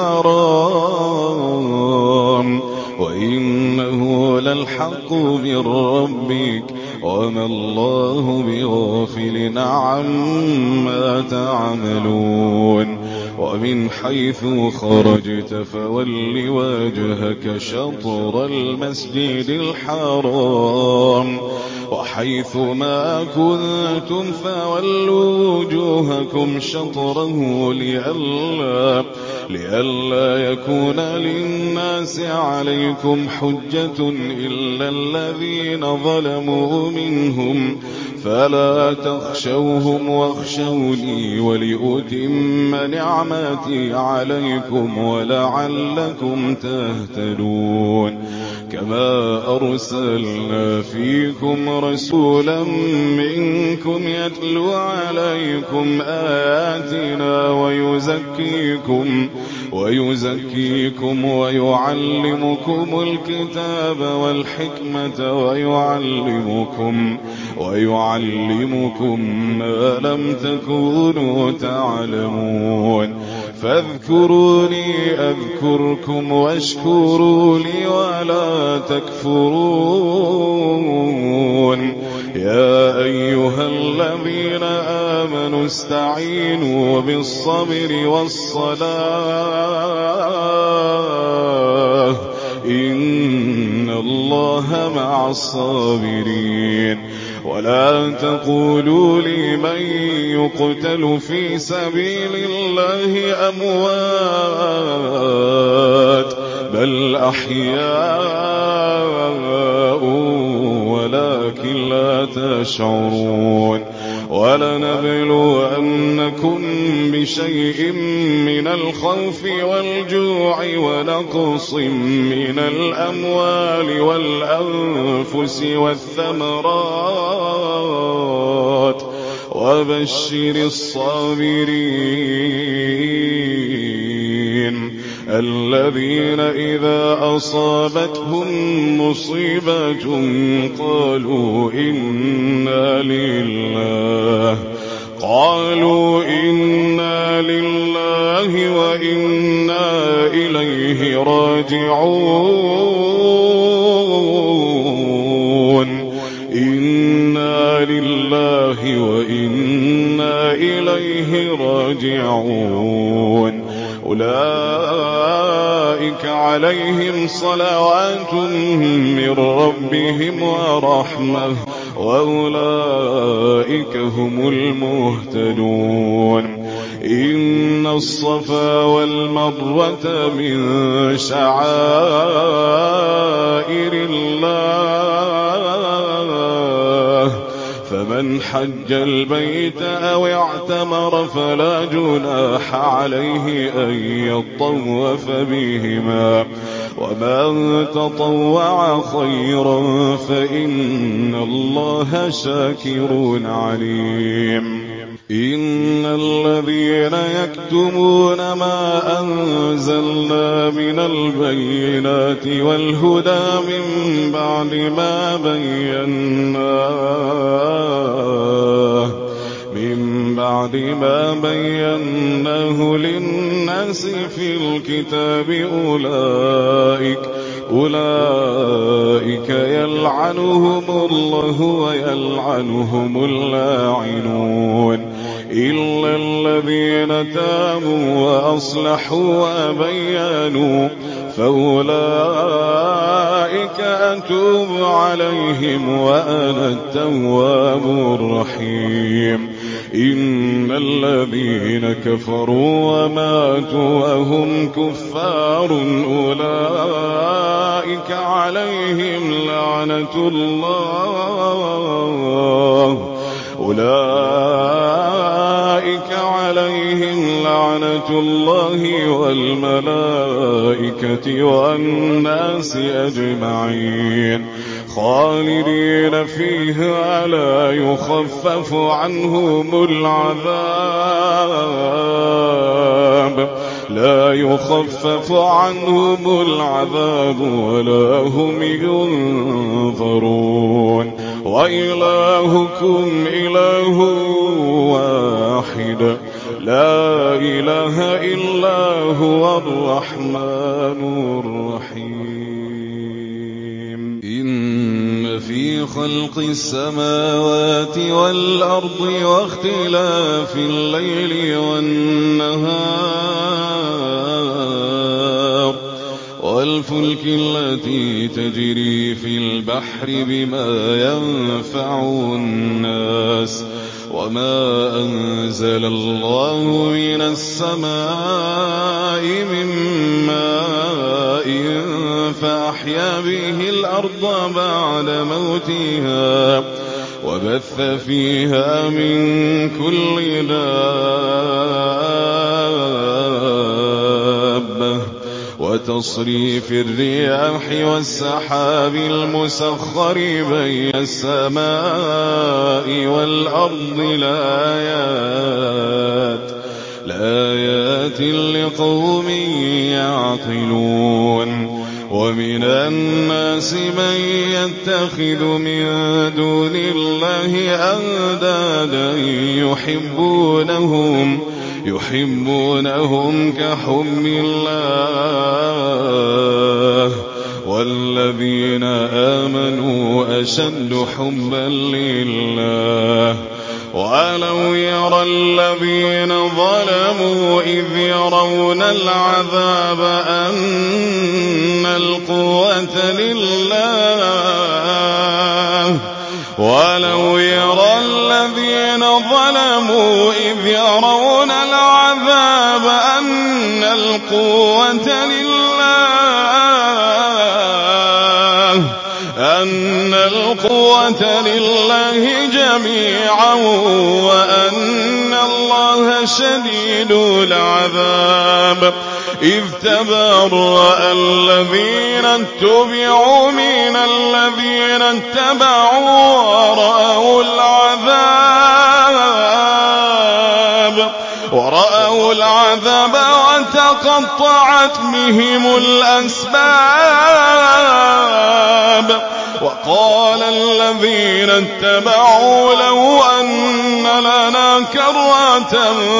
الحرام وإنه للحق من ربك وما الله بغافل عما تعملون ومن حيث خرجت فول وجهك شطر المسجد الحرام وحيث ما كنتم فولوا وجوهكم شطره لئلا لئلا يكون للناس عليكم حجة إلا الذين ظلموا منهم فلا تخشوهم واخشوني ولأتم نعمتي عليكم ولعلكم تهتدون كما أرسلنا فيكم رسولا منكم يتلو عليكم آياتنا ويزكيكم ويزكيكم ويعلمكم الكتاب والحكمة ويعلمكم ويعلمكم ما لم تكونوا تعلمون فاذكروني أذكركم واشكروا لي ولا تكفرون يا أيها الذين آمنوا استعينوا بالصبر والصلاة إن الله مع الصابرين ولا تقولوا لمن يقتل في سبيل الله أموات بل أحياء ولكن لا تشعرون ولنبلونكم بشيء من الخوف والجوع ونقص من الأموال والأنفس والثمرات وبشر الصابرين الذين إذا أصابتهم مصيبة قالوا إنا لله قالوا إنا لله وإنا إليه راجعون إنا لله وإنا إليه راجعون أولئك عليهم صلوات من ربهم ورحمة وأولئك هم المهتدون إن الصفا والمروة من شعائر الله فمن حج البيت أو اعتمر فلا جناح عليه أن يطوف بهما ومن تطوع خيرا فإن الله شاكر عليم إن الذين يكتمون ما أنزلنا من البينات والهدى من بعد ما بيناه من بعد ما بيناه للناس في الكتاب أولئك أولئك يلعنهم الله ويلعنهم اللاعنون إلا الذين تابوا وأصلحوا وبينوا فأولئك أتوب عليهم وأنا التواب الرحيم إن الذين كفروا وماتوا وهم كفار أولئك عليهم لعنة الله أولئك عليهم لعنة الله والملائكة والناس أجمعين خالدين فيها لا يخفف عنهم العذاب لا يخفف عنهم العذاب ولا هم ينظرون وإلهكم إله واحد لا إله إلا هو الرحمن الرحيم إن في خلق السماوات والأرض واختلاف الليل والنهار والفلك التي تجري في البحر بما ينفع الناس وما أنزل الله من السماء من ماء فأحيا به الأرض بعد موتها وبث فيها من كل دابة وتصريف الرياح والسحاب المسخر بين السماء والأرض لآيات لآيات لقوم يعقلون ومن الناس من يتخذ من دون الله أندادا يحبونهم يحبونهم كحب الله والذين آمنوا أشد حبا لله ولو يرى الذين ظلموا إذ يرون العذاب أن القوة لله ولو يرى الذين ظلموا إذ يرون العذاب أن القوة لله أن القوة لله جميعا وأن الله الله شديد العذاب إذ تبرأ الذين اتبعوا من الذين اتبعوا ورأوا العذاب ورأوا العذاب وتقطعت بهم الأسباب وقال الذين اتبعوا لو أن لنا كرة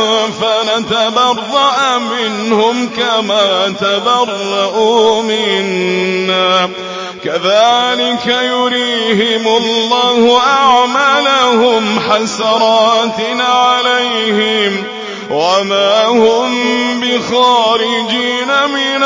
فنتبرأ منهم كما تبرأوا منا كذلك يريهم الله أعمالهم حسرات عليهم وما هم بخارجين من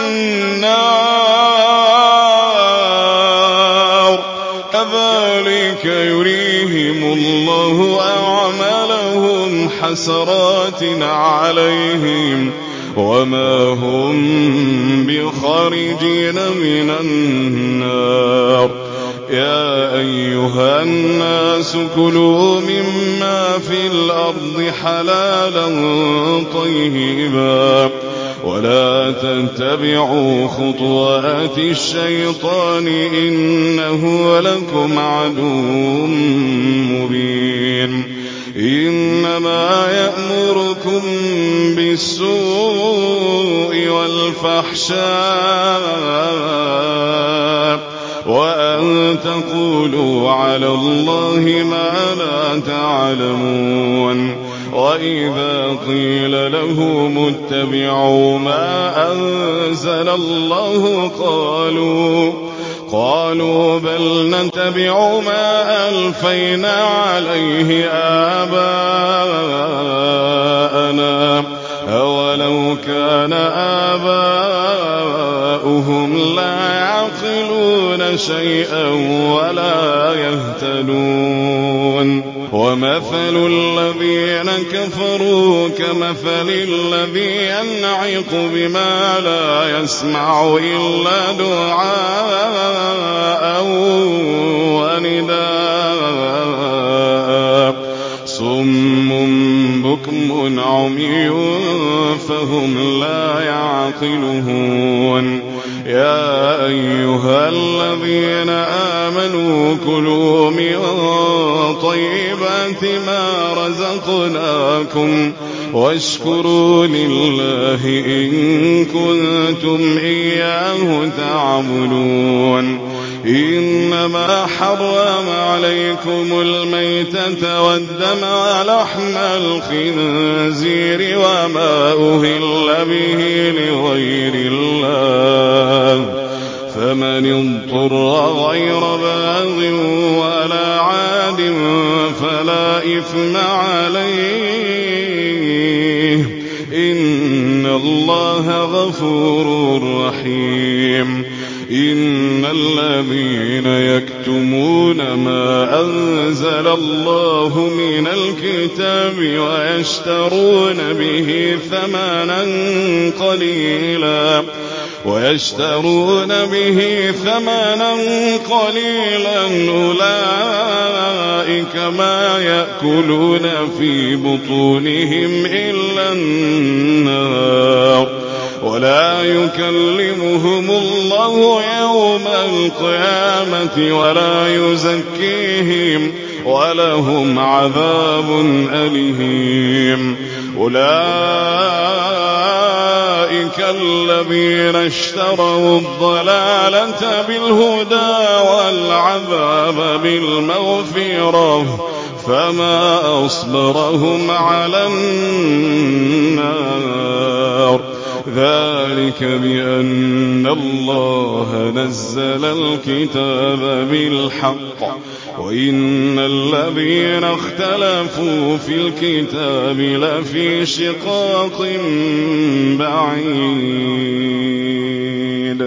النار كذلك يريهم الله أعمالهم حسرات عليهم وما هم بخارجين من النار يا أيها الناس كلوا مما في الأرض حلالا طيبا ولا تتبعوا خطوات الشيطان إنه لكم عدو مبين إنما يأمركم بالسوء والفحشاء وأن تقولوا على الله ما لا تعلمون وإذا قيل لهم اتبعوا ما أنزل الله قالوا قالوا بل نتبع ما ألفينا عليه آباءنا أولو كان آباؤهم لا يعقلون شيئا ولا يهتدون ومثل الذين كفروا كمثل الذي ينعق بما لا يسمع إلا دعاء ونداء صم بكم عمي فهم لا يعقلون يا أيها الذين آمنوا كلوا من طيبات ما رزقناكم واشكروا لله إن كنتم إياه تعبدون إنما حرم عليكم الميتة والدم ولحم الخنزير وما أهل به لغير الله فمن اضطر غير باغ ولا عاد فلا إثم عليه إن الله غفور رحيم إن الذين يكتمون ما أنزل الله من الكتاب ويشترون به ثمنا قليلا ويشترون به ثمنا قليلا أولئك ما يأكلون في بطونهم إلا النار ولا يكلمهم الله يوم القيامة ولا يزكيهم ولهم عذاب أليم أولئك الذين اشتروا الضلالة بالهدى والعذاب بالمغفرة فما أصبرهم على النار ذلك بأن الله نزل الكتاب بالحق وإن الذين اختلفوا في الكتاب لفي شقاق بعيد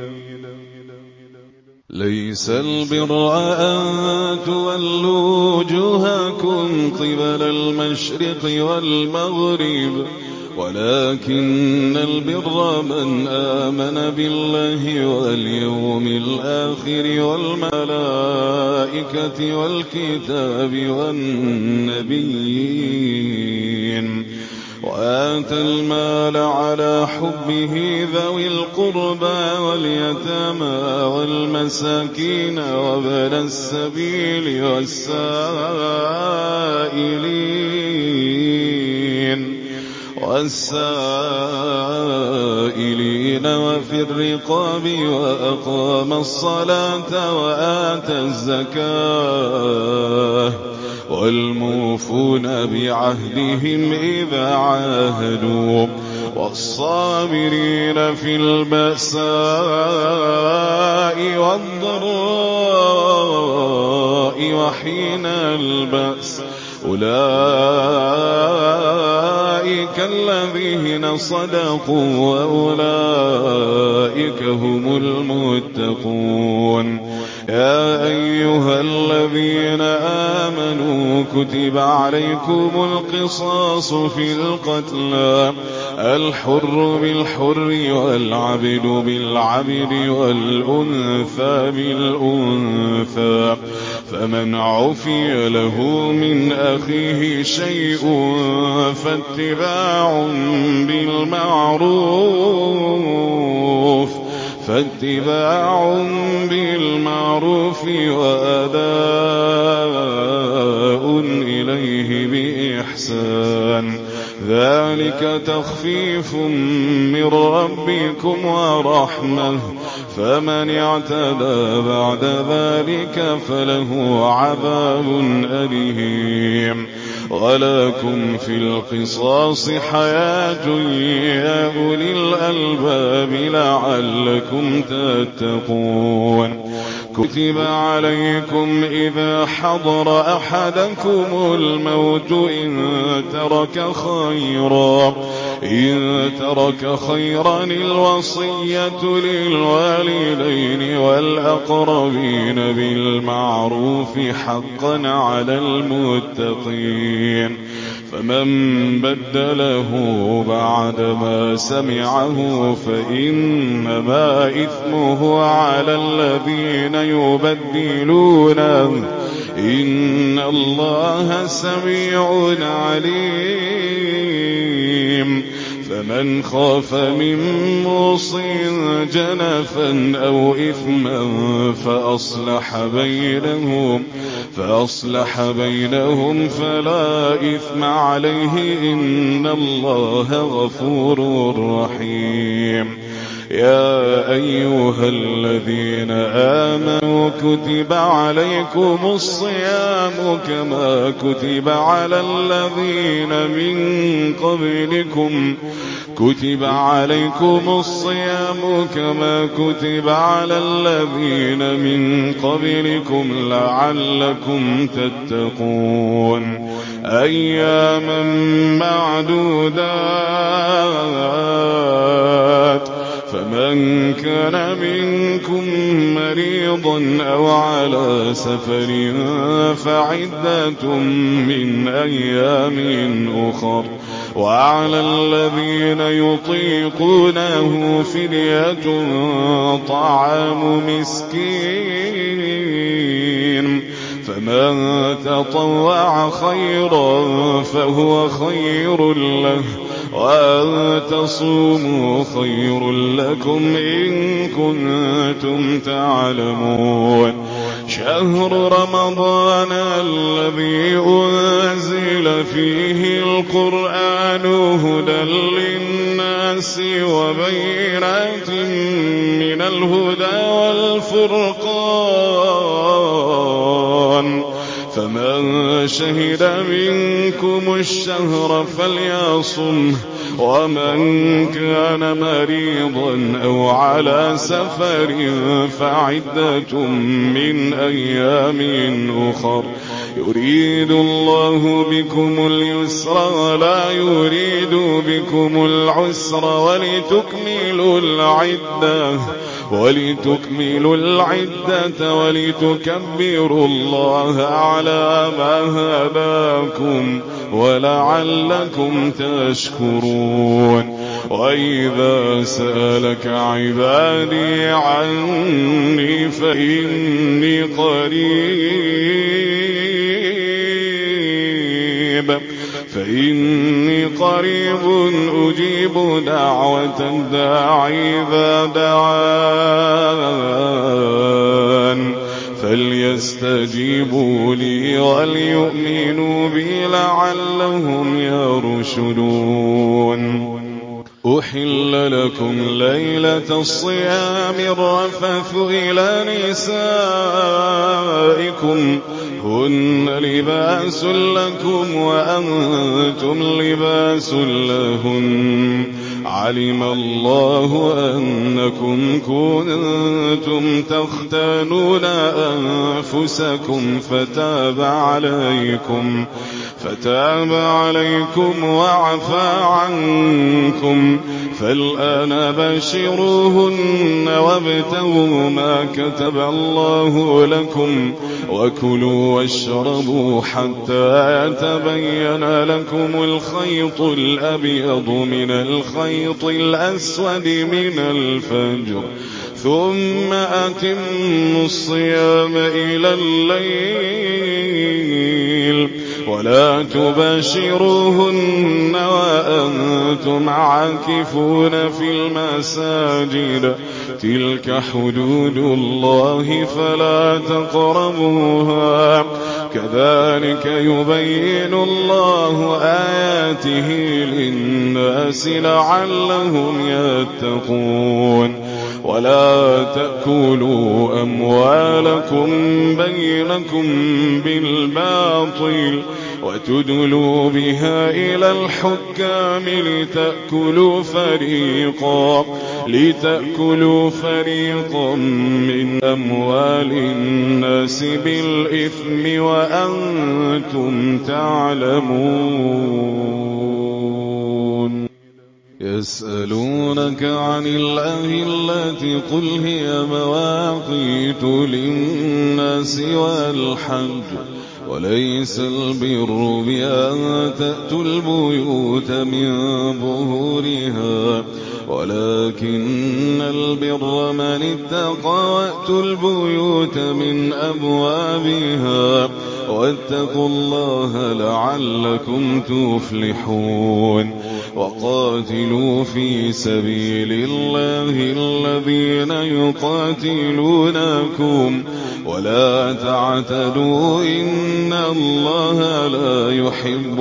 ليس البر أن تولوا وجوهكم قبل المشرق والمغرب ولكن البر من آمن بالله واليوم الآخر والملائكة والكتاب والنبيين وآتى المال على حبه ذوي القربى واليتامى والمساكين وابن السبيل والسائلين والسائلين وفي الرقاب وأقام الصلاة وآتى الزكاة والموفون بعهدهم إذا عاهدوا والصابرين في البأساء والضراء وحين البأس أولئك الذين صدقوا وأولئك هم المتقون. يا أيها الذين آمنوا كتب عليكم القصاص في القتلى الحر بالحر والعبد بالعبد والأنثى بالأنثى فمن عفي له من أخيه شيء فاتباع بالمعروف فاتباع بالمعروف وأداء إليه بإحسان ذلك تخفيف من ربكم ورحمة فمن اعتدى بعد ذلك فله عذاب أليم. ولكم في القصاص حياة يا أولي الألباب لعلكم تتقون. كتب عليكم إذا حضر أحدكم الموت إن ترك خيرا إن ترك خيرا الوصية للوالدين والأقربين بالمعروف حقا على المتقين. فمن بدله بعدما سمعه فإنما إثمه على الذين يبدلونه إن الله سميع عليم. فمن خاف من موصٍ جنفا أو إثما فأصلح بينهم فأصلح بينهم فلا إثم عليه إن الله غفور رحيم. يا أيها الذين آمنوا كتب عليكم الصيام كما كتب على الذين من قبلكم كتب عليكم الصيام كما كتب على الذين من قبلكم لعلكم تتقون. أياما معدودات فمن كان منكم مريضا أو على سفر فعدة من أيام أخر وعلى الذين يطيقونه فدية طعام مسكين فمن تطوع خيرا فهو خير له وأن تصوموا خير لكم إن كنتم تعلمون. شهر رمضان الذي أنزل فيه القرآن هدى للناس وبينات من الهدى والفرقان فمن شهد منكم الشهر فليصمه ومن كان مريضا أو على سفر فعدة من أيام أخر يريد الله بكم اليسر ولا يريد بكم العسر ولتكملوا العدة ولتكملوا العدة ولتكبروا الله على ما هداكم ولعلكم تشكرون. وإذا سألك عبادي عني فإني قريب فإني قريب أجيب دعوة الداع إذا دعان فليستجيبوا لي وليؤمنوا بي لعلهم يرشدون. أحل لكم ليلة الصيام الرفث إلى نسائكم هن لباس لكم وأنتم لباس لهن علم الله أنكم كنتم تختانون أنفسكم فتاب عليكم فتاب عليكم وعفى عنكم فالآن بشروهن وابتغوا ما كتب الله لكم وكلوا واشربوا حتى يتبين لكم الخيط الأبيض من الخيط الأسود من الفجر ثم أتموا الصيام إلى الليل ولا تباشروهن وأنتم عاكفون في المساجد تلك حدود الله فلا تقربوها كذلك يبين الله آياته للناس لعلهم يتقون. ولا تأكلوا أموالكم بينكم بالباطل وتدلوا بها إلى الحكام لتأكلوا فريقا لتأكلوا فريقا من أموال الناس بالإثم وأنتم تعلمون. يسألونك عن الأهلة قل هي مواقيت للناس والحج وليس البر بأن تأتوا البيوت من ظهورها ولكن البر من اتقى وأتوا البيوت من أبوابها واتقوا الله لعلكم تفلحون. وقاتلوا في سبيل الله الذين يقاتلونكم ولا تعتدوا إن الله لا يحب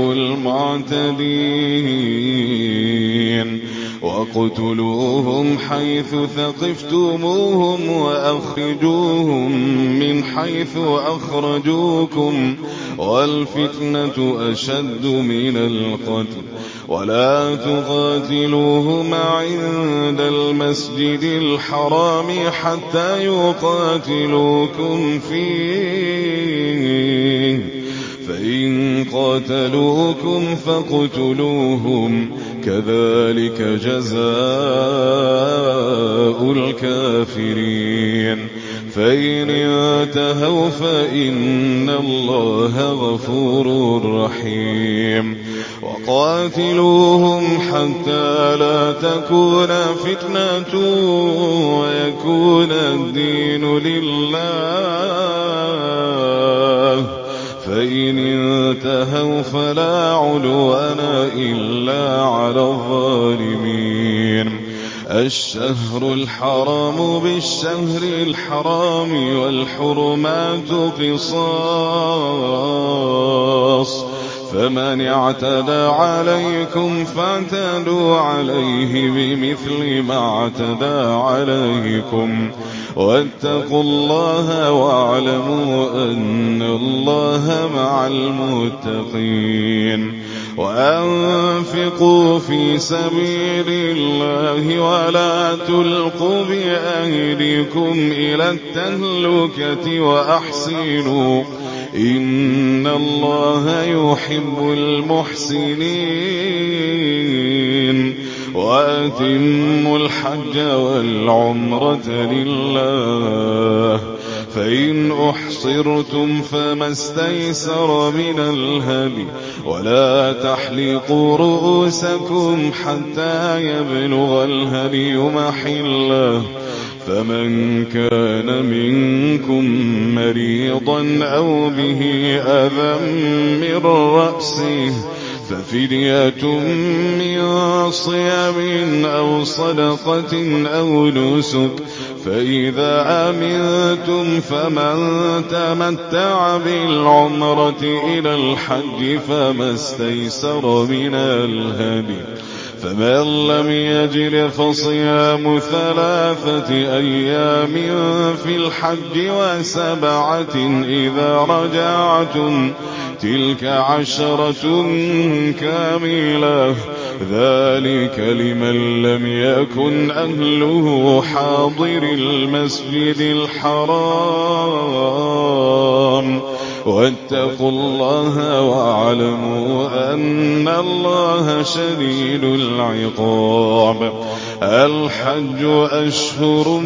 المعتدين. وقتلوهم حيث ثقفتموهم وأخرجوهم من حيث أخرجوكم والفتنة أشد من القتل ولا تقاتلوهم عند المسجد الحرام حتى يقاتلوكم فيه فإن قاتلوكم فاقتلوهم كذلك جزاء الكافرين. فإن انتهوا فإن الله غفور رحيم. وقاتلوهم حتى لا تكون فتنة ويكون الدين لله فإن انتهوا فلا عدوان إلا على الظالمين. الشهر الحرام بالشهر الحرام والحرمات قصاص فمن اعتدى عليكم فاعتدوا عليه بمثل ما اعتدى عليكم واتقوا الله واعلموا أن الله مع المتقين. وأنفقوا في سبيل الله ولا تلقوا بأيديكم إلى التهلكة وأحسنوا إن الله يحب المحسنين. وأتموا الحج والعمرة لله فإن أحصرتم فما استيسر من الهدي ولا تحلقوا رؤوسكم حتى يبلغ الهدي محله فمن كان منكم مريضا أو به أذى من رأسه ففدية من صيام أو صدقة أو نسك فإذا أمنتم فمن تمتع بالعمرة إلى الحج فما استيسر من الهدي فمن لم يجد فصيام ثلاثة أيام في الحج وسبعة إذا رجعتم تلك عشرة كاملة ذلك لمن لم يكن أهله حاضر المسجد الحرام واتقوا الله واعلموا أن الله شديد العقاب الحج أشهر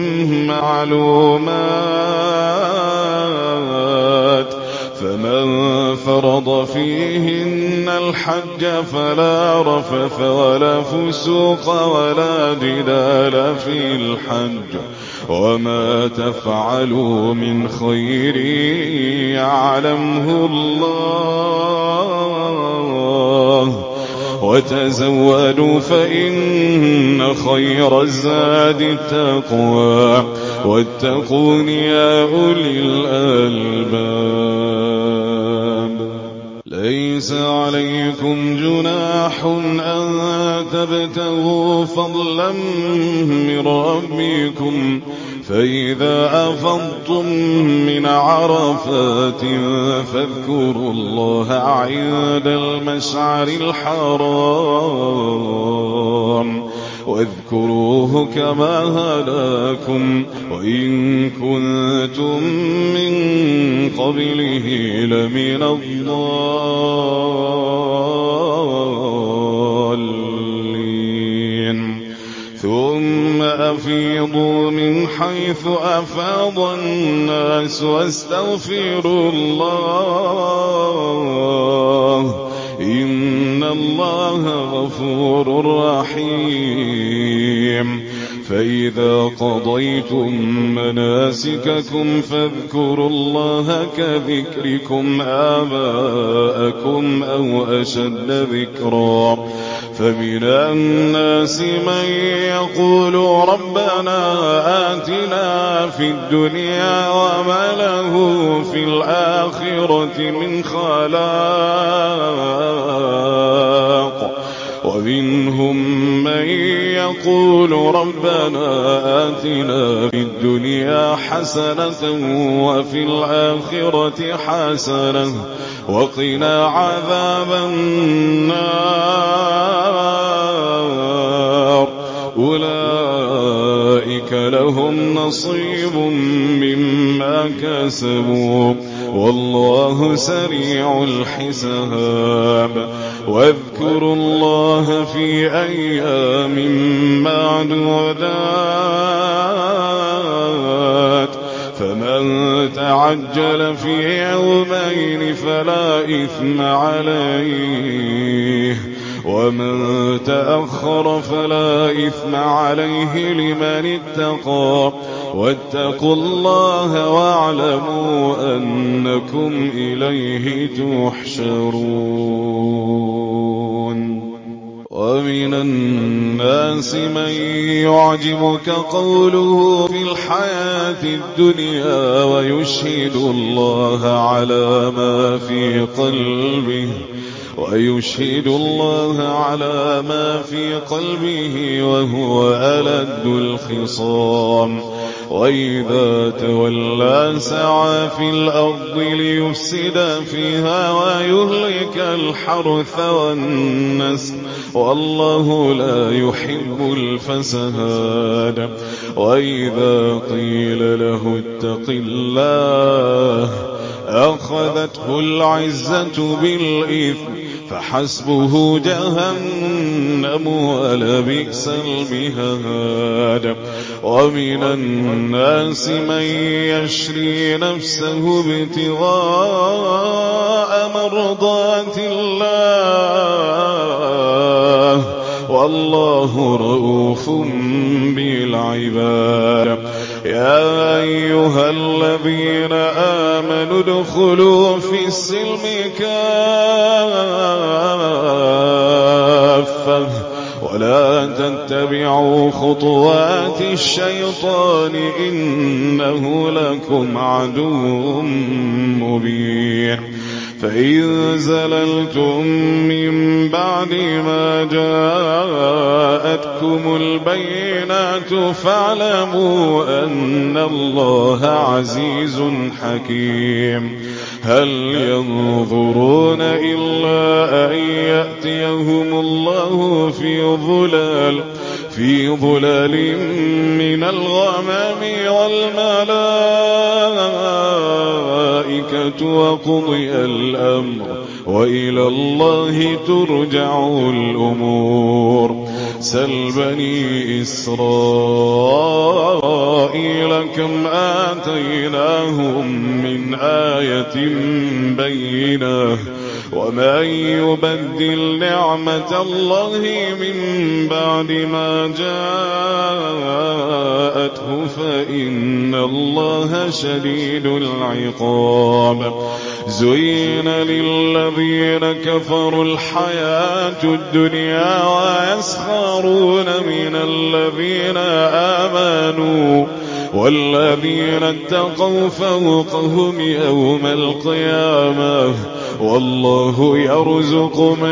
معلومات فمن فرض فيهن الحج فلا رفث ولا فسوق ولا جدال في الحج وما تفعلوا من خير يعلمه الله وتزودوا فإن خير الزاد التقوى واتقون يا أولي الألباب ليس عليكم جناح أن تبتغوا فضلا من ربكم فإذا أفضتم من عرفات فاذكروا الله عند المشعر الحرام واذكروه كما هداكم وإن كنتم من قبله لمن الضالين ثم أفيضوا من حيث أفاض الناس واستغفروا الله إن الله غفور رحيم فإذا قضيتم مناسككم فاذكروا الله كذكركم آباءكم أو أشد ذكرا فمن الناس من يقول ربنا آتنا في الدنيا وما له في الآخرة من خلاق ومنهم من يقول ربنا آتنا في الدنيا حسنة وفي الآخرة حسنة وقنا عذاب النار أولئك لهم نصيب مما كسبوا والله سريع الحساب واذكروا الله في أيام معدودات فمن تعجل في يومين فلا إثم عليه ومن تأخر فلا إثم عليه لمن اتقى واتقوا الله واعلموا أنكم إليه تحشرون ومن الناس من يعجبك قوله في الحياة الدنيا ويشهد الله على ما في قلبه ويشهد الله على ما في قلبه وهو ألد الخصام وإذا تولى سعى في الأرض ليفسد فيها ويهلك الحرث والنسل والله لا يحب الفساد وإذا قيل له اتق الله أخذته العزة بالإثم فحسبه جهنم ولبئس المهاد ومن الناس من يشري نفسه ابتغاء مرضات الله والله رؤوف بالعباد يا أيها الذين آمنوا ادخلوا في السلم كافة ولا تتبعوا خطوات الشيطان إنه لكم عدو مبين فإن زللتم من بعد ما جاءتكم البينات فاعلموا أن الله عزيز حكيم هل ينظرون إلا أن يأتيهم الله في ظلال في ظلال من الغمام والملائكة وقضي الأمر وإلى الله ترجع الأمور سل بني إسرائيل كم آتيناهم من آية بينة ومن يبدل نعمة الله من بعد ما جاءته فإن الله شديد العقاب زين للذين كفروا الحياة الدنيا ويسخرون من الذين آمنوا والذين اتقوا فوقهم يوم القيامة والله يرزق من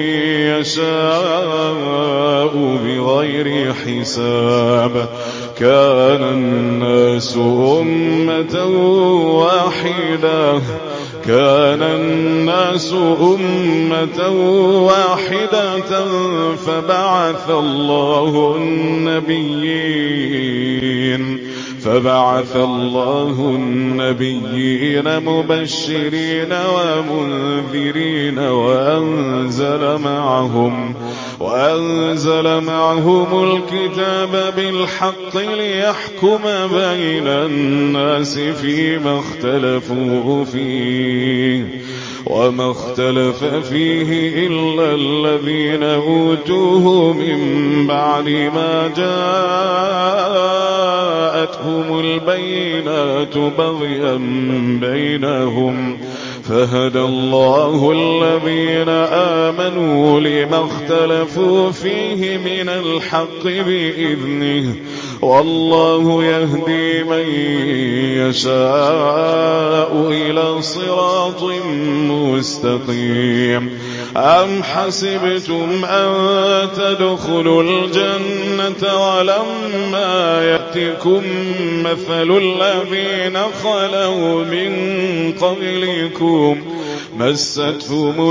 يشاء بغير حساب كان الناس أمة واحدة كان الناس أمة واحدة فبعث الله النبيين فبعث الله النبيين مبشرين ومنذرين وأنزل معهم وأنزل معهم الكتاب بالحق ليحكم بين الناس فيما اختلفوا فيه وما اختلف فيه إلا الذين أوتوه من بعد ما جاءتهم البينات بغيا بينهم فهدى الله الذين آمنوا لما اختلفوا فيه من الحق بإذنه والله يهدي من يشاء إلى صراط مستقيم أم حسبتم أن تدخلوا الجنة ولما يأتكم مثل الذين خلوا من قبلكم مستهم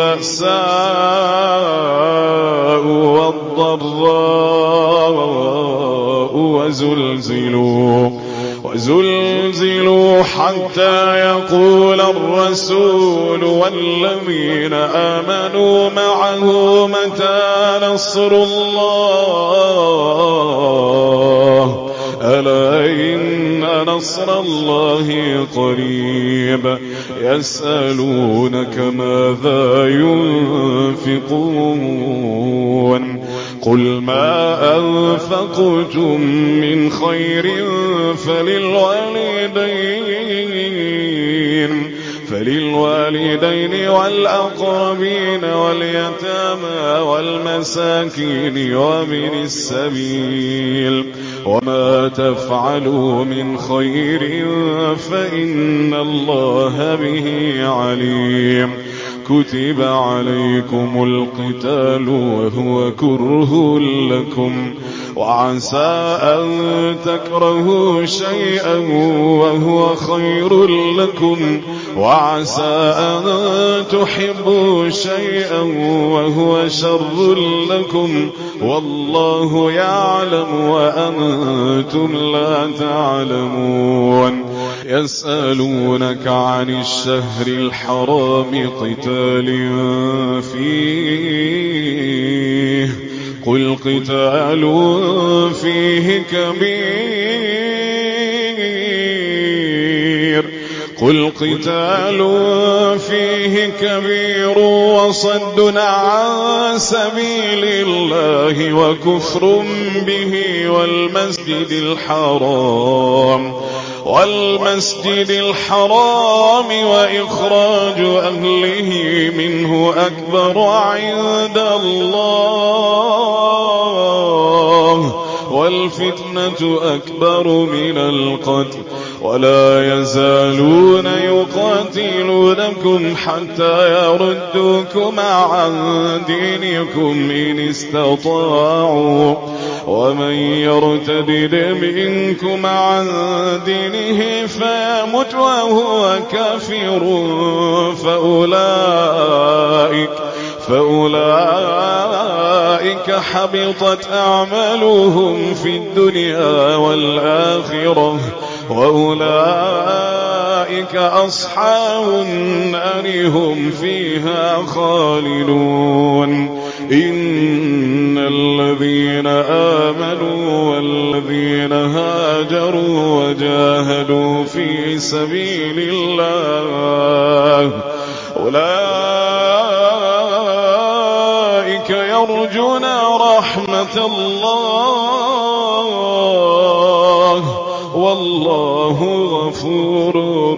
البأساء والضراء وزلزلوا وزلزلوا حتى يقول الرسول والذين آمنوا معه متى نصر الله ألا إن نصر الله قريب يسألونك ماذا ينفقون قل ما أنفقتم من خير فللوالدين فللوالدين والأقربين واليتامى والمساكين ومن السبيل وما تفعلوا من خير فإن الله به عليم كتب عليكم القتال وهو كره لكم وعسى أن تكرهوا شيئا وهو خير لكم وعسى أن تحبوا شيئا وهو شر لكم والله يعلم وأنتم لا تعلمون يسألونك عن الشهر الحرام قتال فيه قل قتال فيه كبير قل قتال فيه كبير وصد عن سبيل الله وكفر به والمسجد الحرام والمسجد الحرام وإخراج أهله منه أكبر عند الله والفتنة أكبر من القتل ولا يزالون يقاتلونكم حتى يردوكم عن دينكم إن استطاعوا ومن يرتد منكم عن دينه فيمت وهو كافر فأولئك فأولئك حبطت أعمالهم في الدنيا والآخرة وأولئك أصحاب النار هم فيها خالدون إن الذين آمنوا والذين هاجروا وجاهدوا في سبيل الله أولئك يرجون رحمة الله والله غفور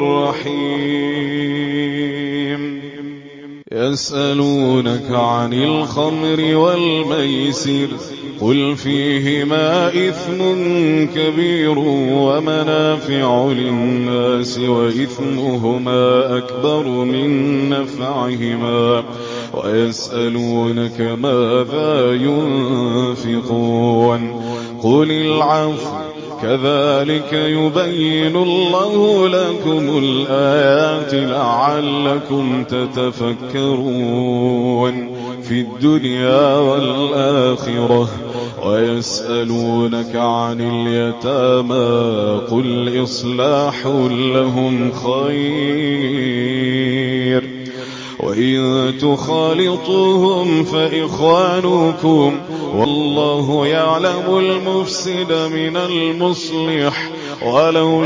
رحيم يسألونك عن الخمر والميسر قل فيهما إثم كبير ومنافع للناس وإثمهما أكبر من نفعهما ويسألونك ماذا ينفقون قل العفو كذلك يبين الله لكم الآيات لعلكم تتفكرون في الدنيا والآخرة ويسألونك عن اليتامى قل إصلاح لهم خير وإن تخالطوهم فإخوانكم والله يعلم المفسد من المصلح ولو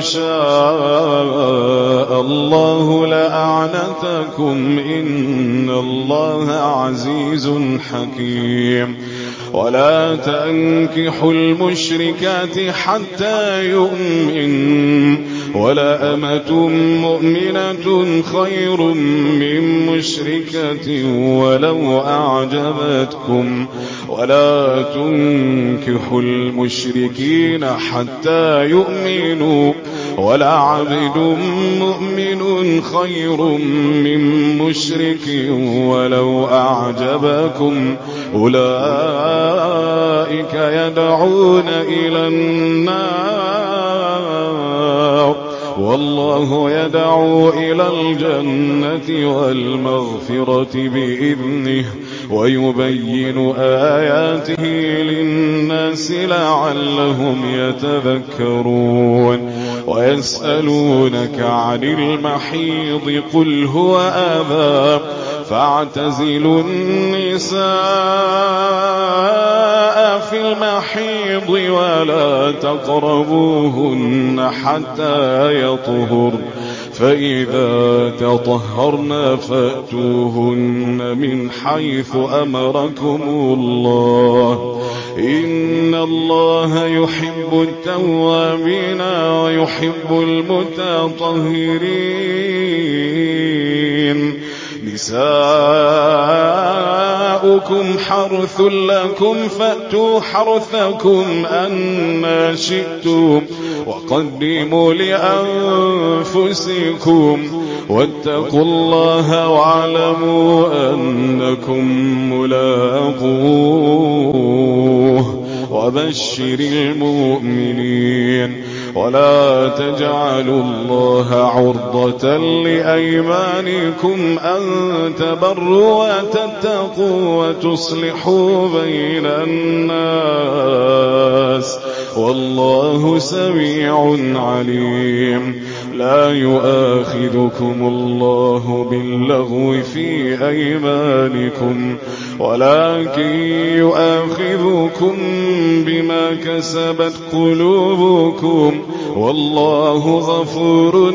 شاء الله لأعنتكم إن الله عزيز حكيم ولا تنكحوا المشركات حتى يؤمن ولا أمة مؤمنة خير من مشركة ولو أعجبتكم ولا تنكحوا المشركين حتى يؤمنوا ولا عبد مؤمن خير من مشرك ولو أعجبكم أولئك يدعون إلى النار والله يدعو إلى الجنة والمغفرة بإذنه ويبين آياته للناس لعلهم يتذكرون ويسألونك عن المحيض قل هو أذى فاعتزلوا النساء في المحيض ولا تقربوهن حتى يطهر فإذا تطهرن فأتوهن من حيث أمركم الله إن الله يحب التوابين ويحب المتطهرين نساؤكم حرث لكم فأتوا حرثكم أنى شئتم وقدموا لأنفسكم واتقوا الله واعلموا أنكم ملاقوه وبشر المؤمنين ولا تجعلوا الله عرضة لأيمانكم أن تبروا وتتقوا وتصلحوا بين الناس والله سميع عليم لا يؤاخذكم الله باللغو في أيمانكم ولكن يؤاخذكم بما كسبت قلوبكم والله غفور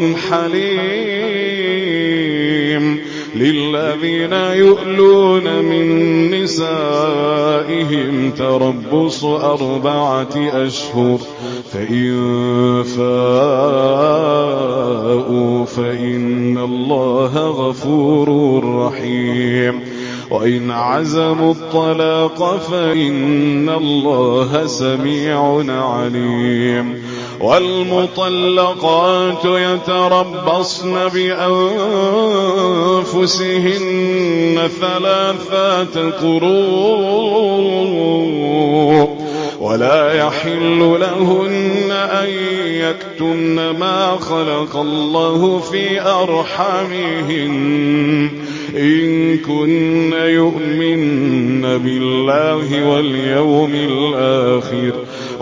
حليم. للذين يؤلون من نسائهم تربص أربعة أشهر فإن فاءوا فإن الله غفور رحيم. وإن عزموا الطلاق فإن الله سميع عليم. والمطلقات يتربصن بأنفسهن ثلاثة قروء ولا يحل لهن أن يكتمن ما خلق الله في أرحامهن إن كن يؤمن بالله واليوم الآخر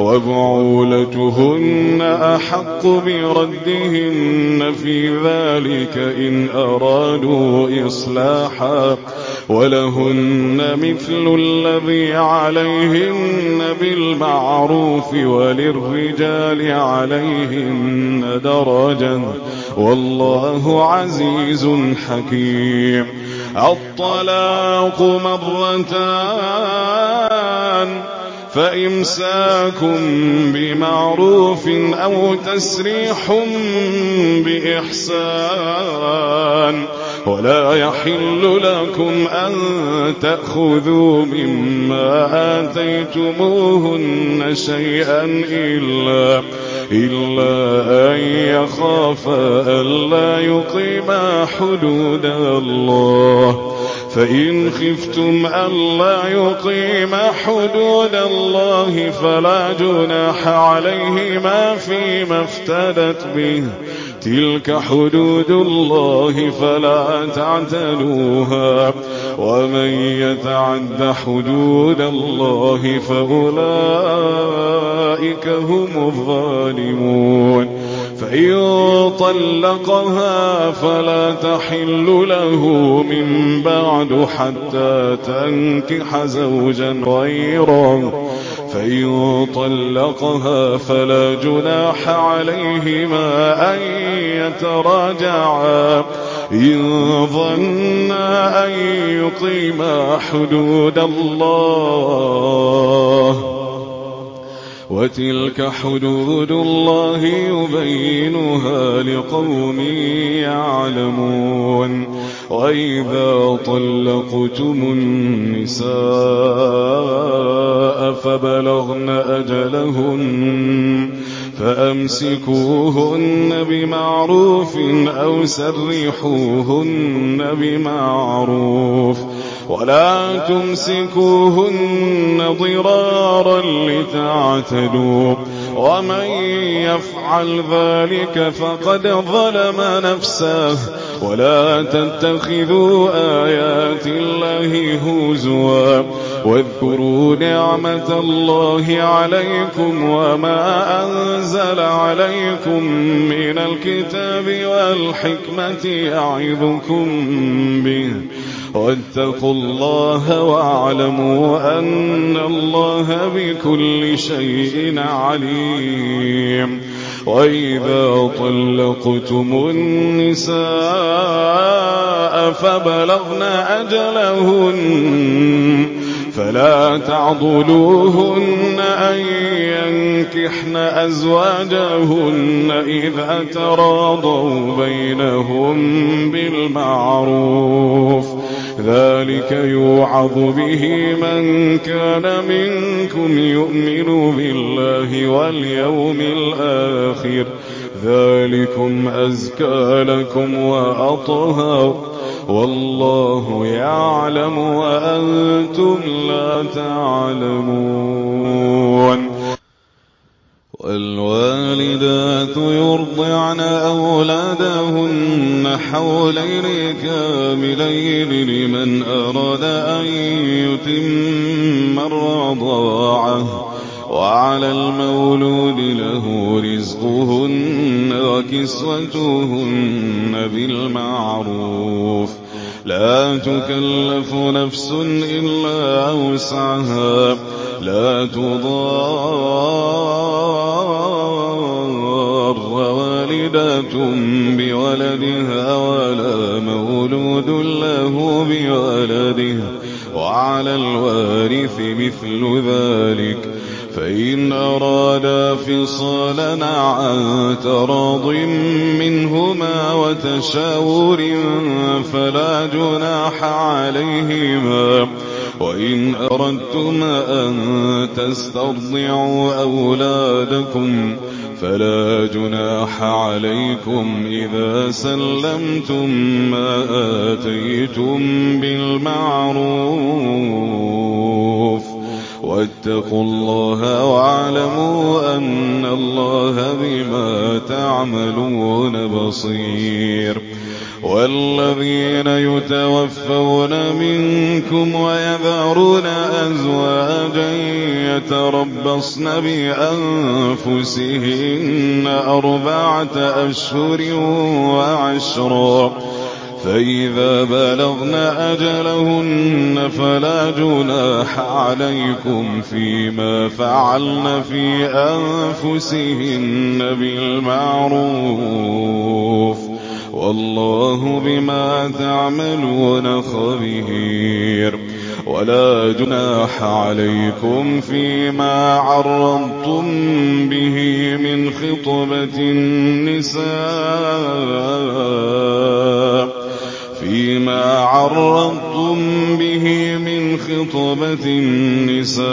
وبعولتهن أحق بردهن في ذلك إن أرادوا إصلاحا ولهن مثل الذي عليهن بالمعروف وللرجال عليهن درجة والله عزيز حكيم. الطلاق مرتان فإمساك بمعروف أو تسريح بإحسان ولا يحل لكم أن تأخذوا مما آتيتموهن شيئا إلا إلا أن يخافا ألا يقيما حدود الله فإن خفتم ألا يقيما حدود الله فلا جناح عليهما فيما افتدت به تلك حدود الله فلا تعتدوها ومن يتعد حدود الله فأولئك هم الظالمون. فإن طلقها فلا تحل له من بعد حتى تنكح زوجا غيره فإن طلقها فلا جناح عليهما أن يتراجعا إن ظنا أن يقيما حدود الله وتلك حدود الله يبينها لقوم يعلمون. وإذا طلقتم النساء فبلغن أجلهن فأمسكوهن بمعروف أو سرحوهن بمعروف ولا تمسكوهن ضرارا لتعتدوا ومن يفعل ذلك فقد ظلم نفسه ولا تتخذوا آيات الله هزوا واذكروا نعمة الله عليكم وما أنزل عليكم من الكتاب والحكمة يعظكم به واتقوا الله واعلموا أن الله بكل شيء عليم. وإذا طلقتم النساء فبلغن أجلهن فلا تعضلوهن أن ينكحن أزواجهن إذا تراضوا بينهم بالمعروف ذلك يوعظ به من كان منكم يؤمن بالله واليوم الآخر ذلكم أزكى لكم وأطهر والله يعلم وأنتم لا تعلمون. والوالدات يرضعن أولادهن حولين كاملين لمن أراد أن يتم الرضاعة وعلى المولود له رزقهن وكسوتهن بالمعروف لا تكلف نفس إلا وسعها لا تضار والدة بولدها ولا مولود له بولده وعلى الوارث مثل ذلك فإن أرادا فصالا عن تراض منهما وتشاور فلا جناح عليهما وإن أردتم أن تسترضعوا أولادكم فلا جناح عليكم إذا سلمتم ما آتيتم بالمعروف واتقوا الله واعلموا أن الله بما تعملون بصير والذين يتوفون منكم ويذرون أزواجا يتربصن بأنفسهن أربعة أشهر وعشرا فإذا بلغن أجلهن فلا جناح عليكم فيما فعلن في أنفسهن بالمعروف والله بما تعملون خبير ولا جناح عليكم فيما عرضتم به من خطبة النساء فيما عرضتم به من خطبة النساء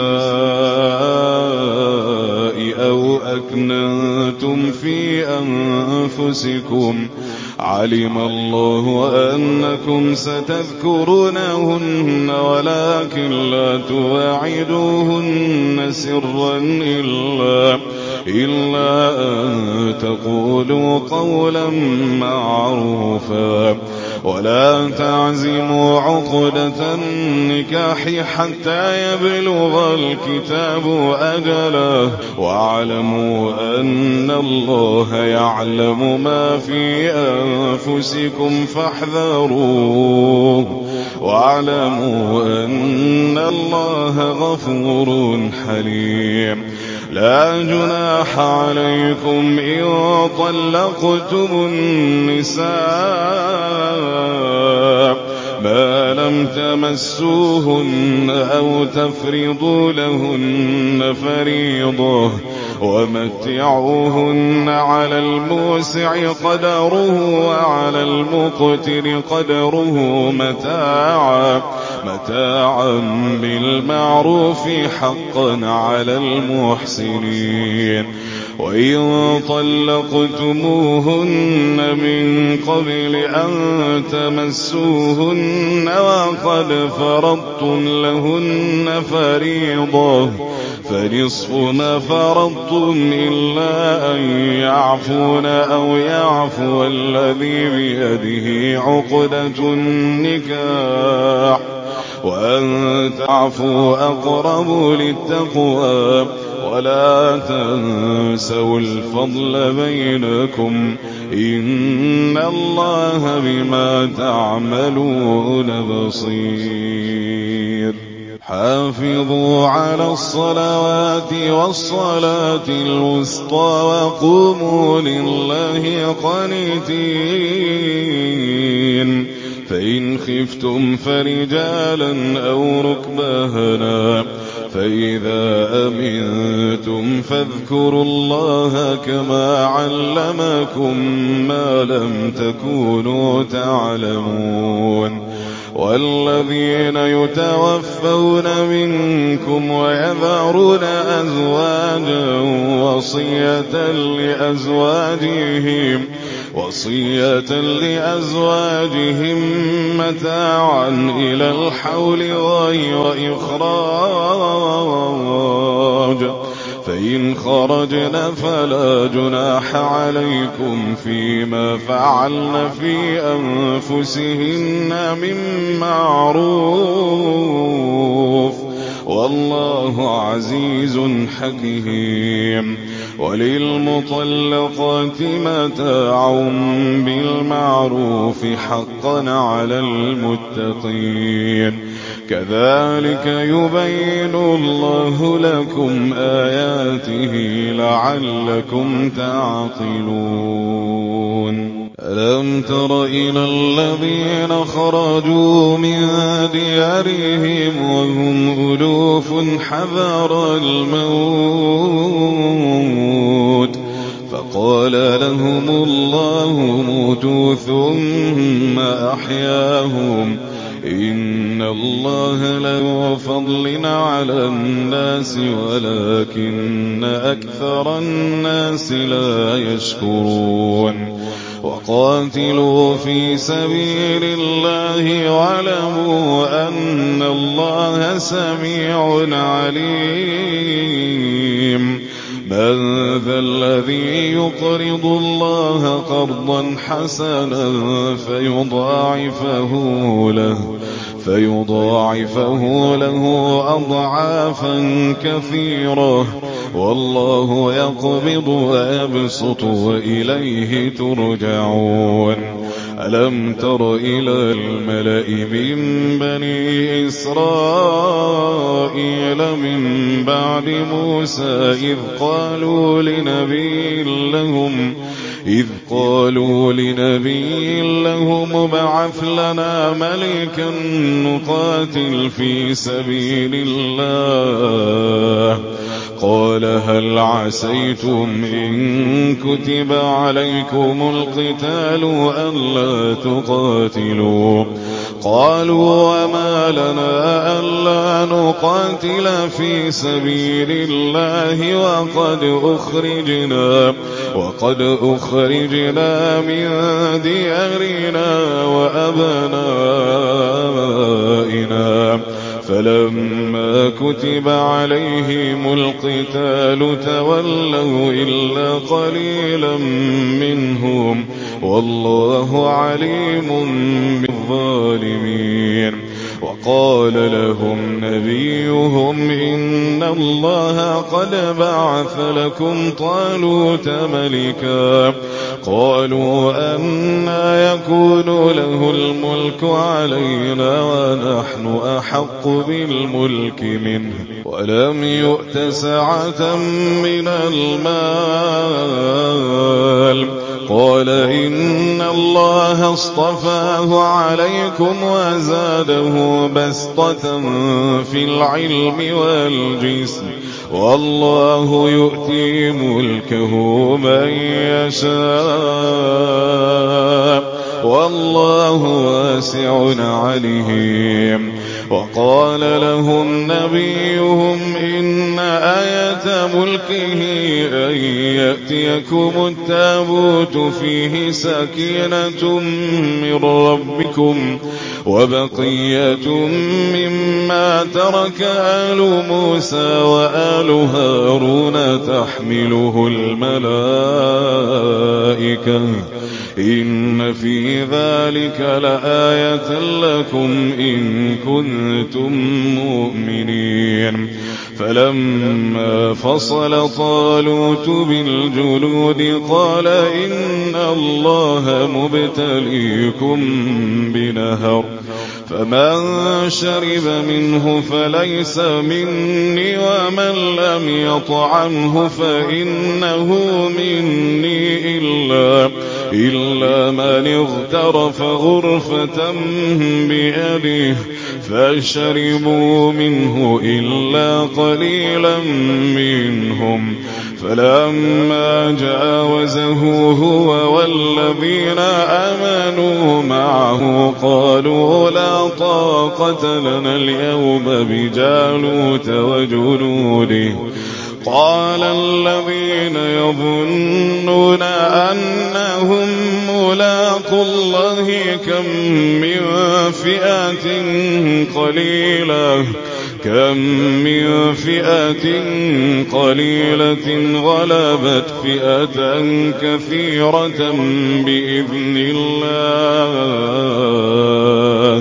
أو أكننتم في أنفسكم علم الله أنكم ستذكرونهن ولكن لا تواعدوهن سرا إلا, إلا أن تقولوا قولا معروفا ولا تعزموا عقدة النكاح حتى يبلغ الكتاب أجله واعلموا أن الله يعلم ما في أنفسكم فاحذروه واعلموا أن الله غفور حليم لا جناح عليكم إن طلقتم النساء ما لم تمسوهن أو تفرضوا لهن فريضة ومتعوهن على الموسع قدره وعلى المقتر قدره متاعا متاعا بالمعروف حقا على المحسنين وإن طلقتموهن من قبل أن تمسوهن وقد فرضتم لهن فريضة فنصف ما فرضتم إلا أن يعفون أو يعفو الذي بيده عقدة النكاح وأن تعفوا أقرب للتقوى ولا تنسوا الفضل بينكم إن الله بما تعملون بصير حافظوا على الصلوات والصلاة الوسطى وقوموا لله قانتين فإن خفتم فرجالا أو ركبانا فإذا أمنتم فاذكروا الله كما علمكم ما لم تكونوا تعلمون والذين يتوفون منكم ويذرون أزواجا وصية لأزواجهم وصية لأزواجهم متاعا إلى الحول غير إخراج فإن خرجن فلا جناح عليكم فيما فعلن في أنفسهن من معروف والله عزيز حكيم وللمطلقات متاع بالمعروف حقا على المتقين كذلك يبين الله لكم آياته لعلكم تعقلون ألم تر إلى الذين خرجوا من ديارهم وهم ألوف حذر الموت فقال لهم الله موتوا ثم أحياهم إن الله لذو فضل على الناس ولكن أكثر الناس لا يشكرون وقاتلوا في سبيل الله واعلموا أن الله سميع عليم من ذا الذي يقرض الله قرضا حسنا فيضاعفه له فيضاعفه له أضعافا كثيرة والله يقبض ويبسط وإليه ترجعون ألم تر إلى الملأ من بني إسرائيل من بعد موسى إذ قالوا لنبي لهم إذ قالوا لنبي لهم ابعث لنا ملكا نقاتل في سبيل الله قال هل عسيتم إن كتب عليكم القتال ألا تقاتلوا قالوا وما لنا ألا نقاتل في سبيل الله وقد أخرجنا وقد أخرجنا من ديارنا وأبنائنا فلما كتب عليهم القتال تولوا إلا قليلا منهم والله عليم بالظالمين وقال لهم نبيهم إن الله قد بعث لكم طالوت ملكا قالوا أنى يكون له الملك علينا ونحن أحق بالملك منه ولم يؤت سعة من المال قال إن الله اصطفاه عليكم وزاده بسطة في العلم والجسم والله يؤتي ملكه من يشاء والله واسع عليم وقال لهم نبيهم إن آية ملكه أن يأتيكم التابوت فيه سكينة من ربكم وبقية مما ترك آل موسى وآل هارون تحمله الملائكة إن في ذلك لآية لكم إن كنتم مؤمنين فلما فصل طالوت بالجنود قال إن الله مبتليكم بنهر فمن شرب منه فليس مني ومن لم يطعمه فإنه مني إلا إلا من اغترف غرفة بيده فشربوا منه إلا قليلا منهم فلما جاوزه هو والذين آمنوا معه قالوا لا طاقة لنا اليوم بجالوت وجنوده قال الذين يظنون أنهم ملاقو الله كم من فئة قليلة كم من فئة قليلة غلبت فئة كثيرة بإذن الله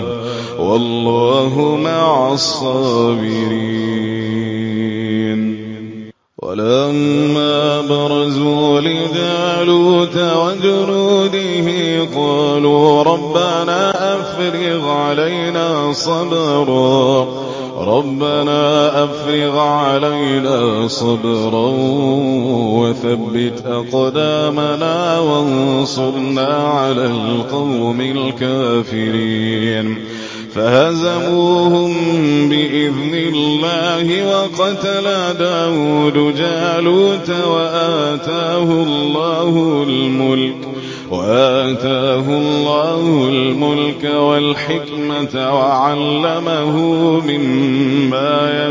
والله مع الصابرين ولما برزوا لجالوت وجنوده قالوا ربنا أفرغ علينا صبرا ربنا أفرغ علينا صبرا وثبت أقدامنا وانصرنا على القوم الكافرين فهزموهم بإذن الله وقتل داود جالوت وآتاه الله الملك وآتاه الله الملك والحكمة وعلمه مما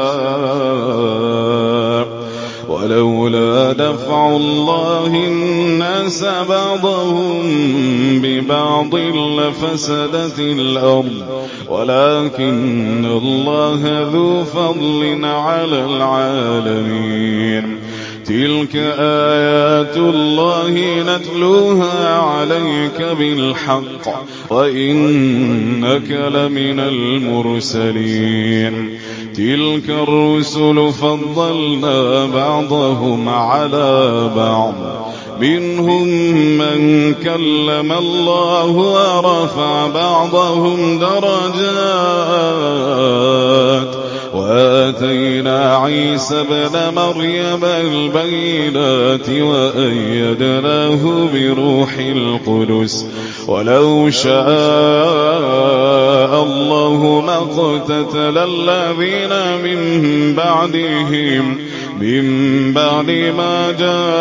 يشاء ولولا دفع الله الناس بعضهم ببعض لفسدت الأرض ولكن الله ذو فضل على العالمين تلك آيات الله نتلوها عليك بالحق وإنك لمن المرسلين تلك الرسل فضلنا بعضهم على بعض منهم من كلم الله ورفع بعضهم درجات وآتينا عيسى ابن مريم البينات وأيدناه بروح القدس ولو شاء الله ما اقتتل الذين من بعدهم من بعد ما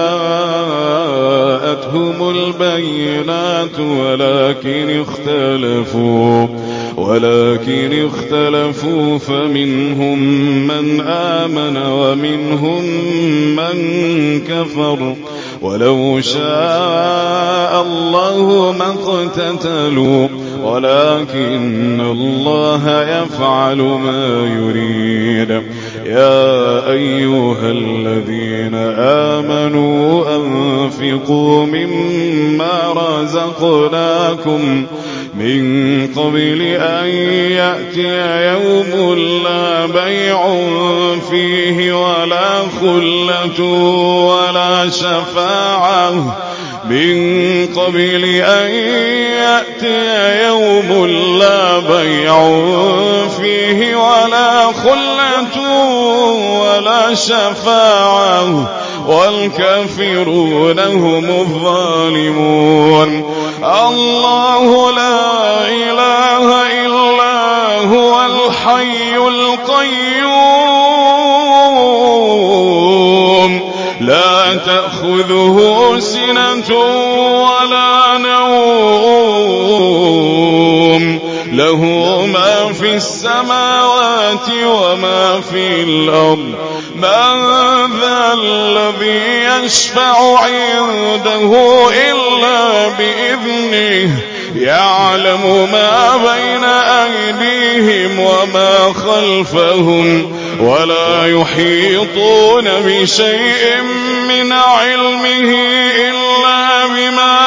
جاءتهم البينات ولكن اختلفوا ولكن اختلفوا فمنهم من آمن ومنهم من كفر ولو شاء الله ما اقتتلوا ولكن الله يفعل ما يريد يا أيها الذين آمنوا أنفقوا مما رزقناكم من قبل أن يأتي يوم لا بيع فيه ولا خلة ولا شفاعة من قبل أن يأتي يوم لا بيع فيه ولا خلة ولا شفاعة والكافرون هم الظالمون الله لا إله إلا هو الحي القيوم لا تأخذه سنة ولا نوم له ما في السماوات وما في الأرض من ذا الذي يشفع عنده إلا بإذنه يعلم ما بين أيديهم وما خلفهم ولا يحيطون بشيء من علمه إلا بما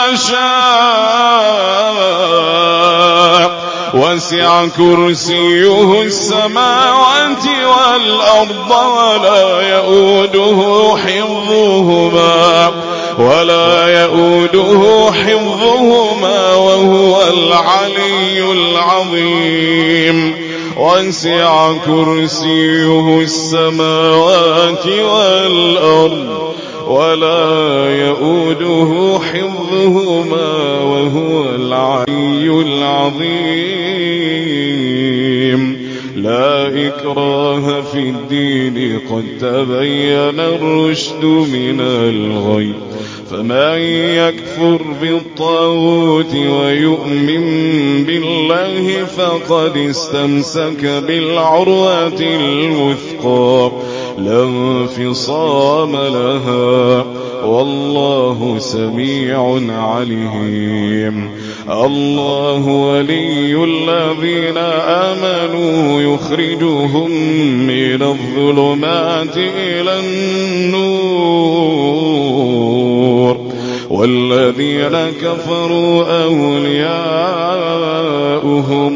شاء وسع كرسيه السماوات والأرض ولا يؤوده حفظهما ولا يؤوده حفظهما وهو العلي العظيم وسع كرسيه السماوات والأرض ولا يؤوده حفظهما وهو العلي العظيم لا إكراه في الدين قد تبين الرشد من الغي فمن يكفر بالطاغوت ويؤمن بالله فقد استمسك بالعروة الوثقى لا انفصام لها والله سميع عليم الله ولي الذين آمنوا يخرجهم من الظلمات إلى النور والذين كفروا أولياؤهم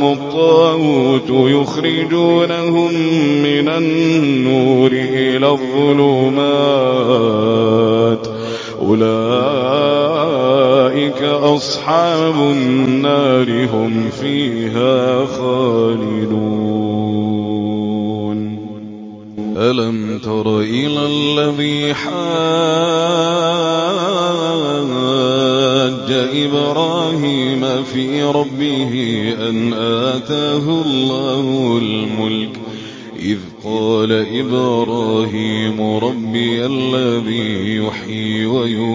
الطاغوت يخرجونهم من النور إلى الظلمات أصحاب النار هم فيها خالدون. ألم تر إلى الذي حاج إبراهيم في ربه أن آتاه الله الملك إذ قال إبراهيم ربي الذي يحيي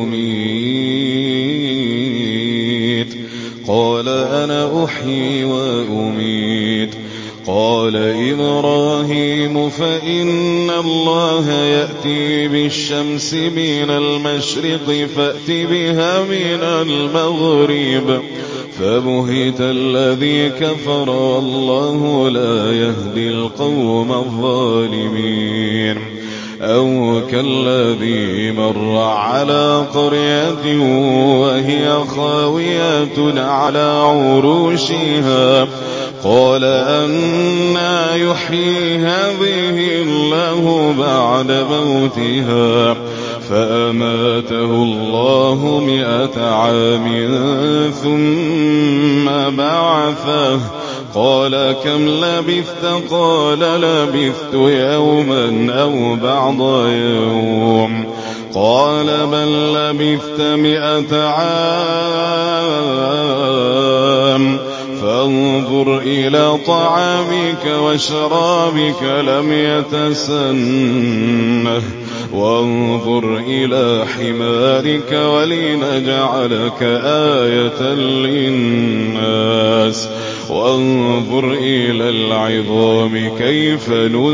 ويميت قال أنا أحيي وأميت قال إبراهيم فإن الله يأتي بالشمس من المشرق فأت بها من المغرب فبهت الذي كفر والله لا يهدي القوم الظالمين. أو كالذي مر على قرية وهي خاوية على عروشها قال أنى يحيي هذه الله بعد موتها فأماته الله مئة عام ثم بعثه قال كم لبثت قال لبثت يوما أو بعض يوم قال بل لبثت مئة عام فانظر إلى طعامك وشرابك لم يتسنه وانظر إلى حمارك ولنجعلك آية للناس وانظر إلى العظام كيف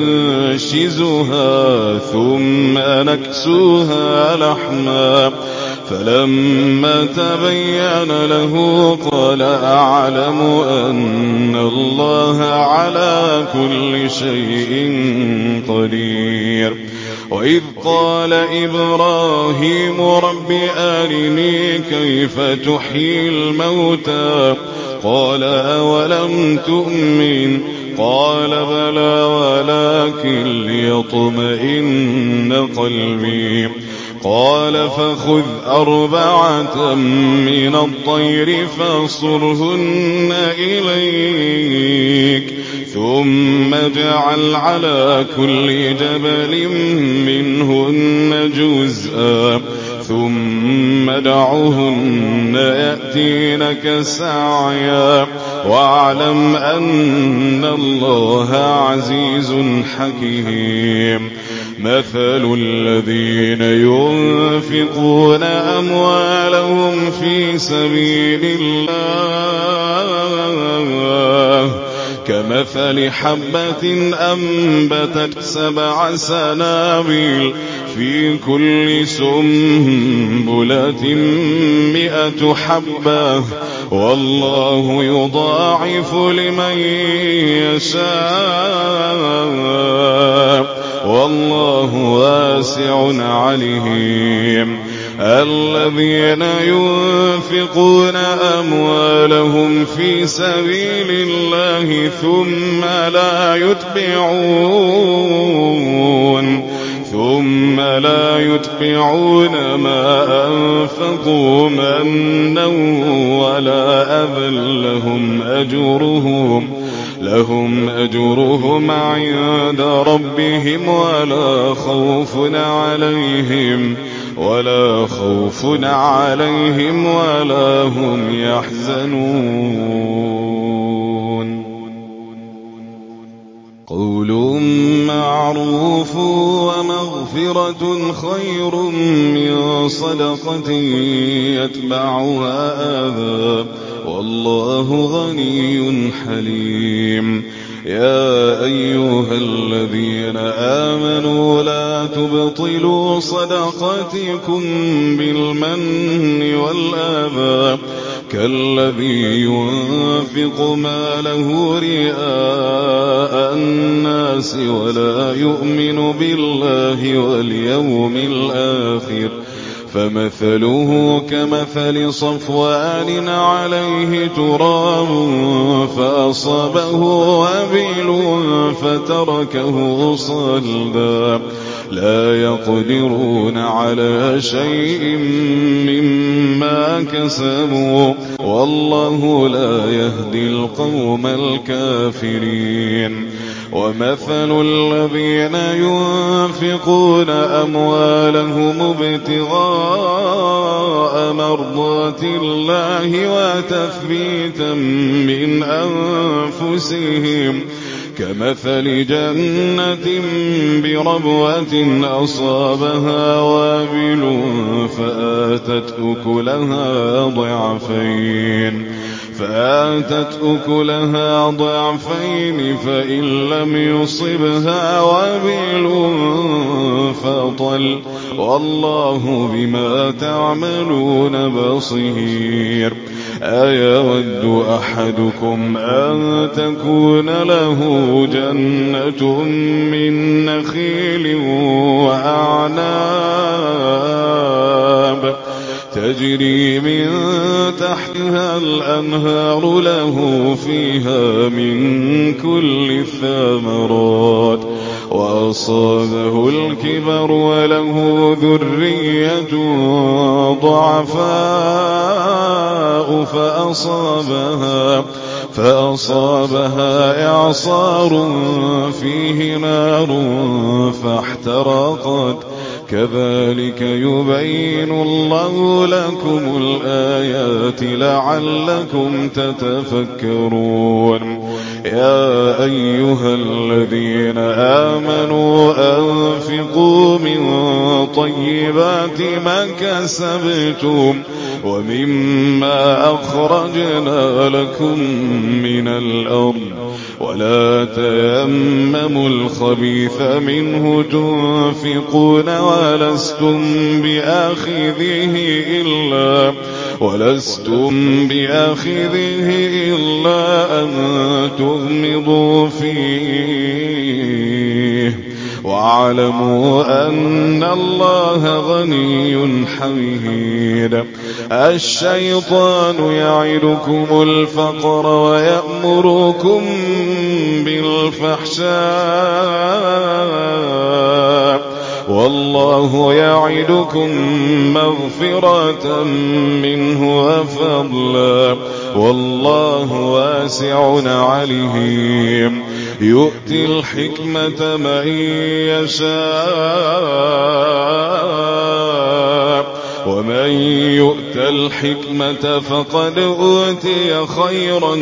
ننشزها ثم نكسوها لحما فلما تبين له قال أعلم أن الله على كل شيء قدير. وإذ قال إبراهيم رب أرني كيف تحيي الموتى قال أولم تؤمن قال بلى ولكن ليطمئن قلبي قال فخذ أربعة من الطير فاصرهن إليك ثم اجعل على كل جبل منهن جزءا ثم دعهن يأتينك سعيا واعلم أن الله عزيز حكيم. مثل الذين ينفقون أموالهم في سبيل الله كمثل حبة أنبتت سبع سنابل في كل سنبلة مئة حبة والله يضاعف لمن يشاء والله واسع عليم. الذين ينفقون أموالهم في سبيل الله ثم لا يتبعون ثم لا يتبعون ما أنفقوا منا ولا أذى لهم أجرهم لهم أجرهم عند ربهم ولا خوف عليهم ولا خوف عليهم ولا هم يحزنون. قول معروف ومغفرة خير من صدقة يتبعها أذى والله غني حليم. يا أيها الذين آمنوا لا تبطلوا صدقاتكم بالمن والأذى كالذي ينفق ماله رئاء الناس ولا يؤمن بالله واليوم الآخر فمثله كمثل صفوان عليه تراب فأصابه وبيل فتركه صلدا لا يقدرون على شيء مما كسبوا والله لا يهدي القوم الكافرين. ومثل الذين ينفقون أموالهم ابتغاء مرضات الله وتثبيتا من أنفسهم كمثل جنة بربوة أصابها وابل فآتت أكلها ضعفين فآتت أكلها ضعفين فإن لم يصبها وابل فطل والله بما تعملون بصير. أيود أحدكم أن تكون له جنة من نخيل وأعناب تجري من تحتها الأنهار له فيها من كل الثمرات وأصابه الكبر وله ذرية ضعفاء فأصابها فأصابها إعصار فيه نار فاحترقت كذلك يبين الله لكم الآيات لعلكم تتفكرون. يا أيها الذين آمنوا أنفقوا من طيبات ما كسبتم ومما أخرجنا لكم من الأرض ولا تيمموا الخبيث منه تنفقون ولستم بآخذه إلا ولستم بآخذه إلا أن تغمضوا فيه واعلموا أن الله غني حميد. الشيطان يعدكم الفقر ويأمركم بالفحشاء والله يعدكم مغفرة منه وفضلا والله واسع عليم. يؤتي الحكمة من يشاء ومن يؤت الحكمة فقد أوتي خيرا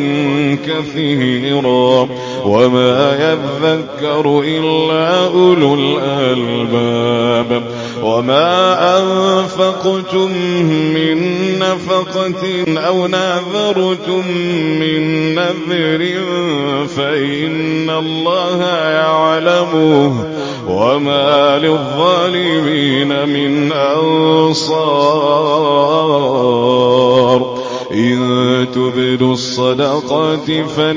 كثيرا وما يذكر إلا أولو الألباب. وما أنفقتم من نفقة أو نذرتم من نذر فإن الله يعلمه وما للظالمين من أنصار. إن تبدوا الصدقات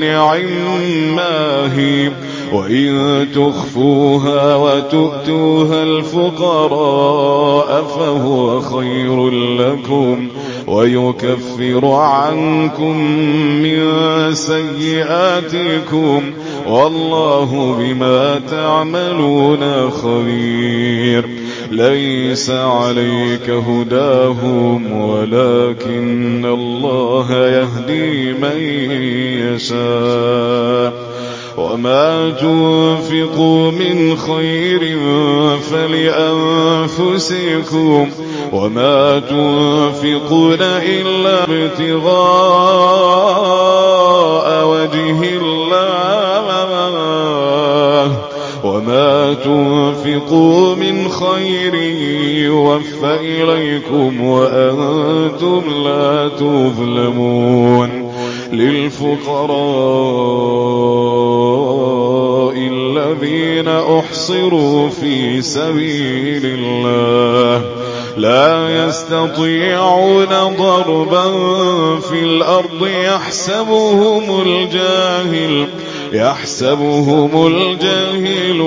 فنعما هي وإن تخفوها وتؤتوها الفقراء فهو خير لكم ويكفر عنكم من سيئاتكم والله بما تعملون خبير. ليس عليك هداهم ولكن الله يهدي من يشاء. وما تنفقوا من خير فلأنفسكم وما تنفقون إلا ابتغاء وجه الله وما تنفقوا من خير يوفى إليكم وأنتم لا تظلمون. للفقراء الذين أحصروا في سبيل الله لا يستطيعون ضربا في الأرض يحسبهم الجاهل يحسبهم الجاهل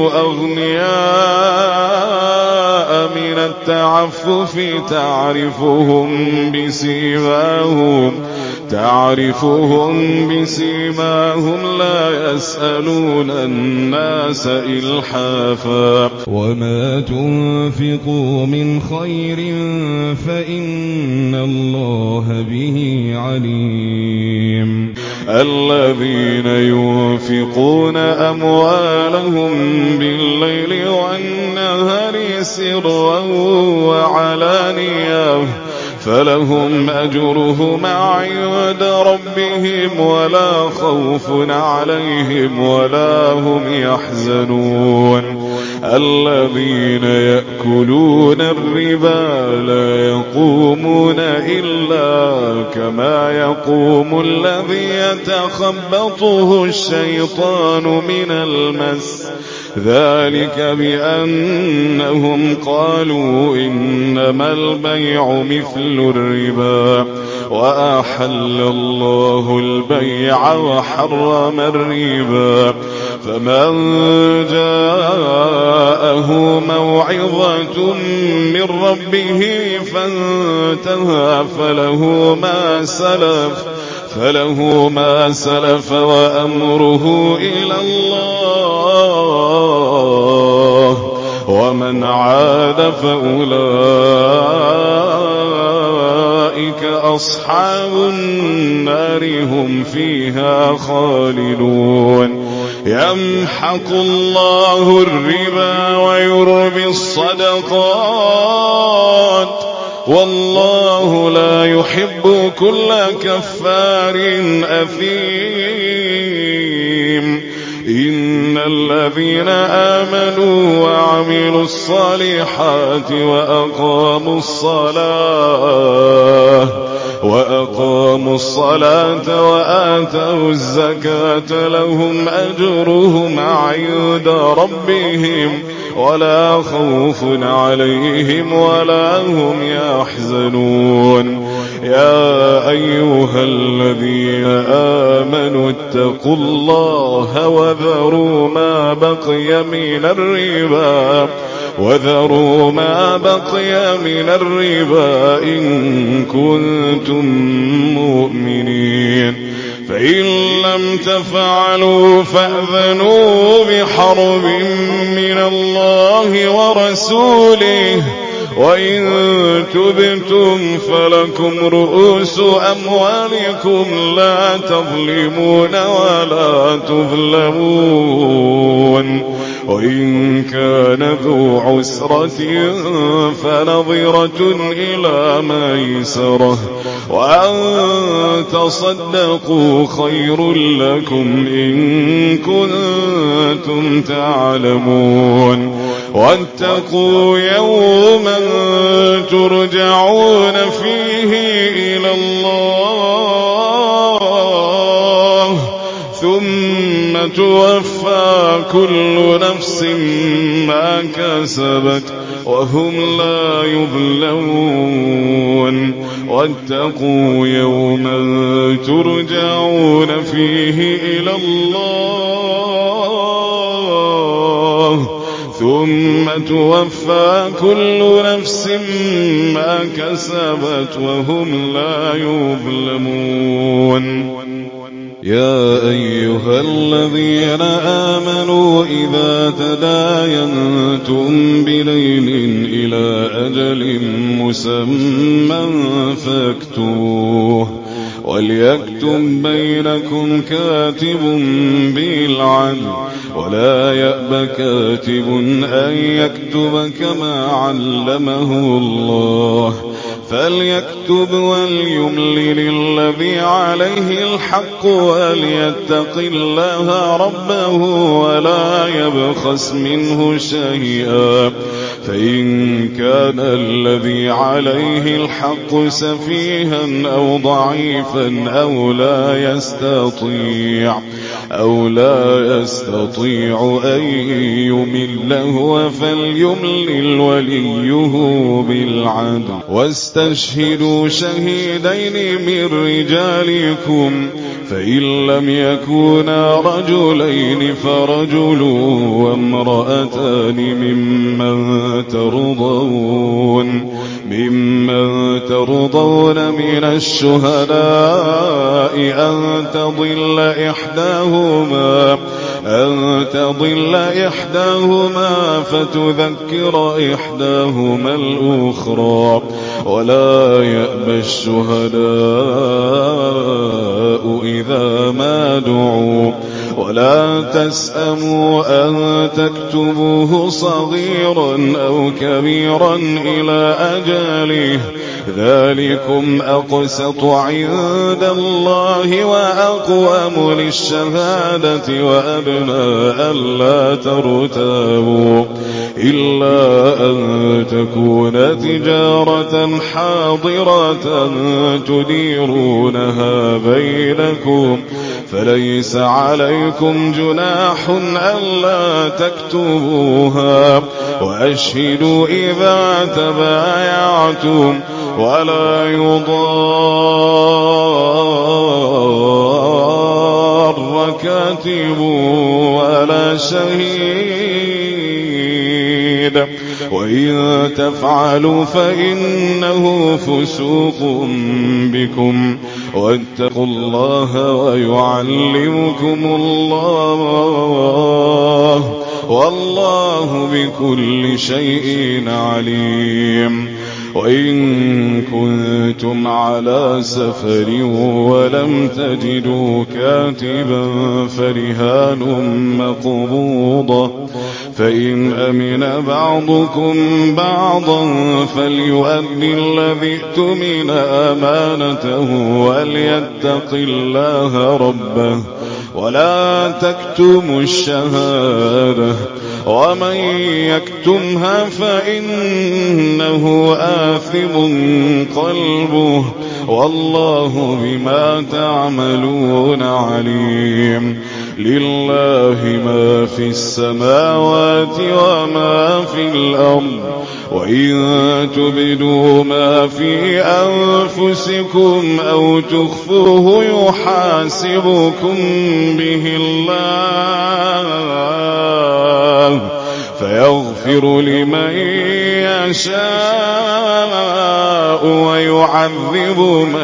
أغنياء من التعفف تعرفهم بسيماهم تعرفهم بسيماهم لا يسألون الناس إلحافا وما تنفقوا من خير فإن الله به عليم الذين ينفقون أموالهم بالليل والنهار سرا وعلانية فلهم أجرهم عند ربهم ولا خوف عليهم ولا هم يحزنون الذين يأكلون الربا لا يقومون إلا كما يقوم الذي يتخبطه الشيطان من المس ذلك بأنهم قالوا إنما البيع مثل الربا وأحل الله البيع وحرم الربا فمن جاءه موعظة من ربه فانتهى فله ما سلف فله ما سلف وأمره إلى الله ومن عاد فأولئك أصحاب النار هم فيها خالدون يمحق الله الربا ويربي الصدقات والله لا يحب كل كفار أثيم إن الذين آمنوا وعملوا الصالحات وأقاموا الصلاة وأقاموا الصلاة وآتوا الزكاة لهم أجرهم عند ربهم ولا خوف عليهم ولا هم يحزنون يا أيها الذين آمنوا اتقوا الله وذروا ما بقي من الربا وذروا ما بقي من الربا إن كنتم مؤمنين فإن لم تفعلوا فأذنوا بحرب من الله ورسوله وإن تبتم فلكم رؤوس أموالكم لا تظلمون ولا تظلمون وإن كان ذو عسرة فنظرة إلى ميسرة وأن تصدقوا خير لكم إن كنتم تعلمون واتقوا يوما ترجعون فيه إلى الله ثم توفى كل نفس ما كسبت وهم لا يظلمون واتقوا يوما ترجعون فيه إلى الله ثم توفى كل نفس ما كسبت وهم لا يظلمون يا أيها الذين آمنوا إذا تداينتم بدين إلى أجل مسمى فاكتبوه وليكتب بينكم كاتب بالعدل ولا يأب كاتب أن يكتب كما علمه الله فليكتب وليملل الذي عليه الحق وليتق الله ربه ولا يبخس منه شيئا فإن كان الذي عليه الحق سفيها أو ضعيفا أو لا يستطيع أو لا يستطيع أن يمل هو فليملل وليه بالعدل واستشهدوا شهيدين من رجالكم فإن لم يكونا رجلين فرجل وامرأتان ممن ترضون ممن ترضون من الشهداء أن تضل إحداهما أن تضل إحداهما فتذكر إحداهما الأخرى ولا يأبى الشهداء إذا ما دعوا ولا تسأموا أن تكتبوه صغيرا أو كبيرا إلى أجله ذلكم أقسط عند الله وأقوم للشهادة وأدنى ألا ترتابوا إلا أن تكون تجارة حاضرة تديرونها بينكم فليس عليكم جناح ألا تكتبوها وأشهدوا إذا تبايعتم ولا يضار كاتب ولا شهيد وإن تفعلوا فإنه فسوق بكم واتقوا الله ويعلمكم الله والله بكل شيء عليم وإن كنتم على سفر ولم تجدوا كاتبا فرهان مقبوضة فإن أمن بعضكم بعضا فليؤدي الذي اؤتمن أمانته وليتق الله ربه ولا تكتموا الشهادة ومن يكتمها فإنه آثم قلبه والله بما تعملون عليم لله ما في السماوات وما في الأرض وإن تبدوا ما في أنفسكم أو تخفوه يحاسبكم به الله فيغفر لمن يشاء ويعذب من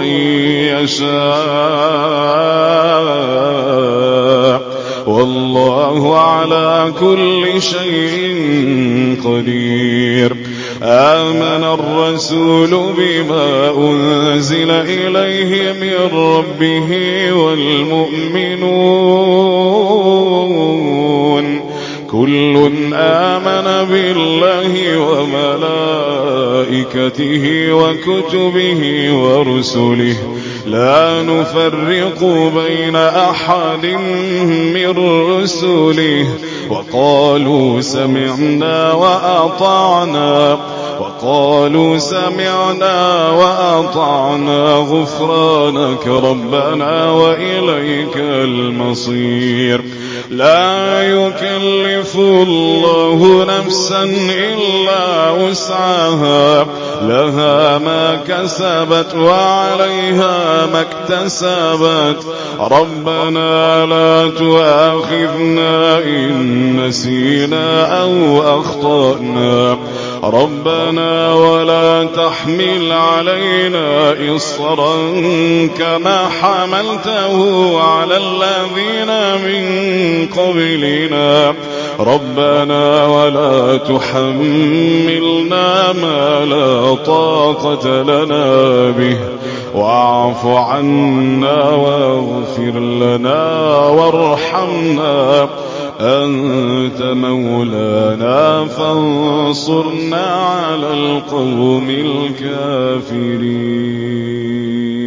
يشاء والله على كل شيء قدير آمن الرسول بما أنزل إليه من ربه والمؤمنون كل آمن بالله وملائكته وكتبه ورسله لا نفرق بين أحد من رسله وقالوا سمعنا وأطعنا وقالوا سمعنا وأطعنا غفرانك ربنا وإليك المصير لا يكلف الله نفسا إلا وسعها لها ما كسبت وعليها ما اكتسبت ربنا لا تؤاخذنا إن نسينا أو أخطأنا ربنا ولا تحمل علينا إصرا كما حملته على الذين من قبلنا ربنا ولا تحملنا ما لا طاقة لنا به واعف عنا واغفر لنا وارحمنا أنت مولانا فانصرنا على القوم الكافرين.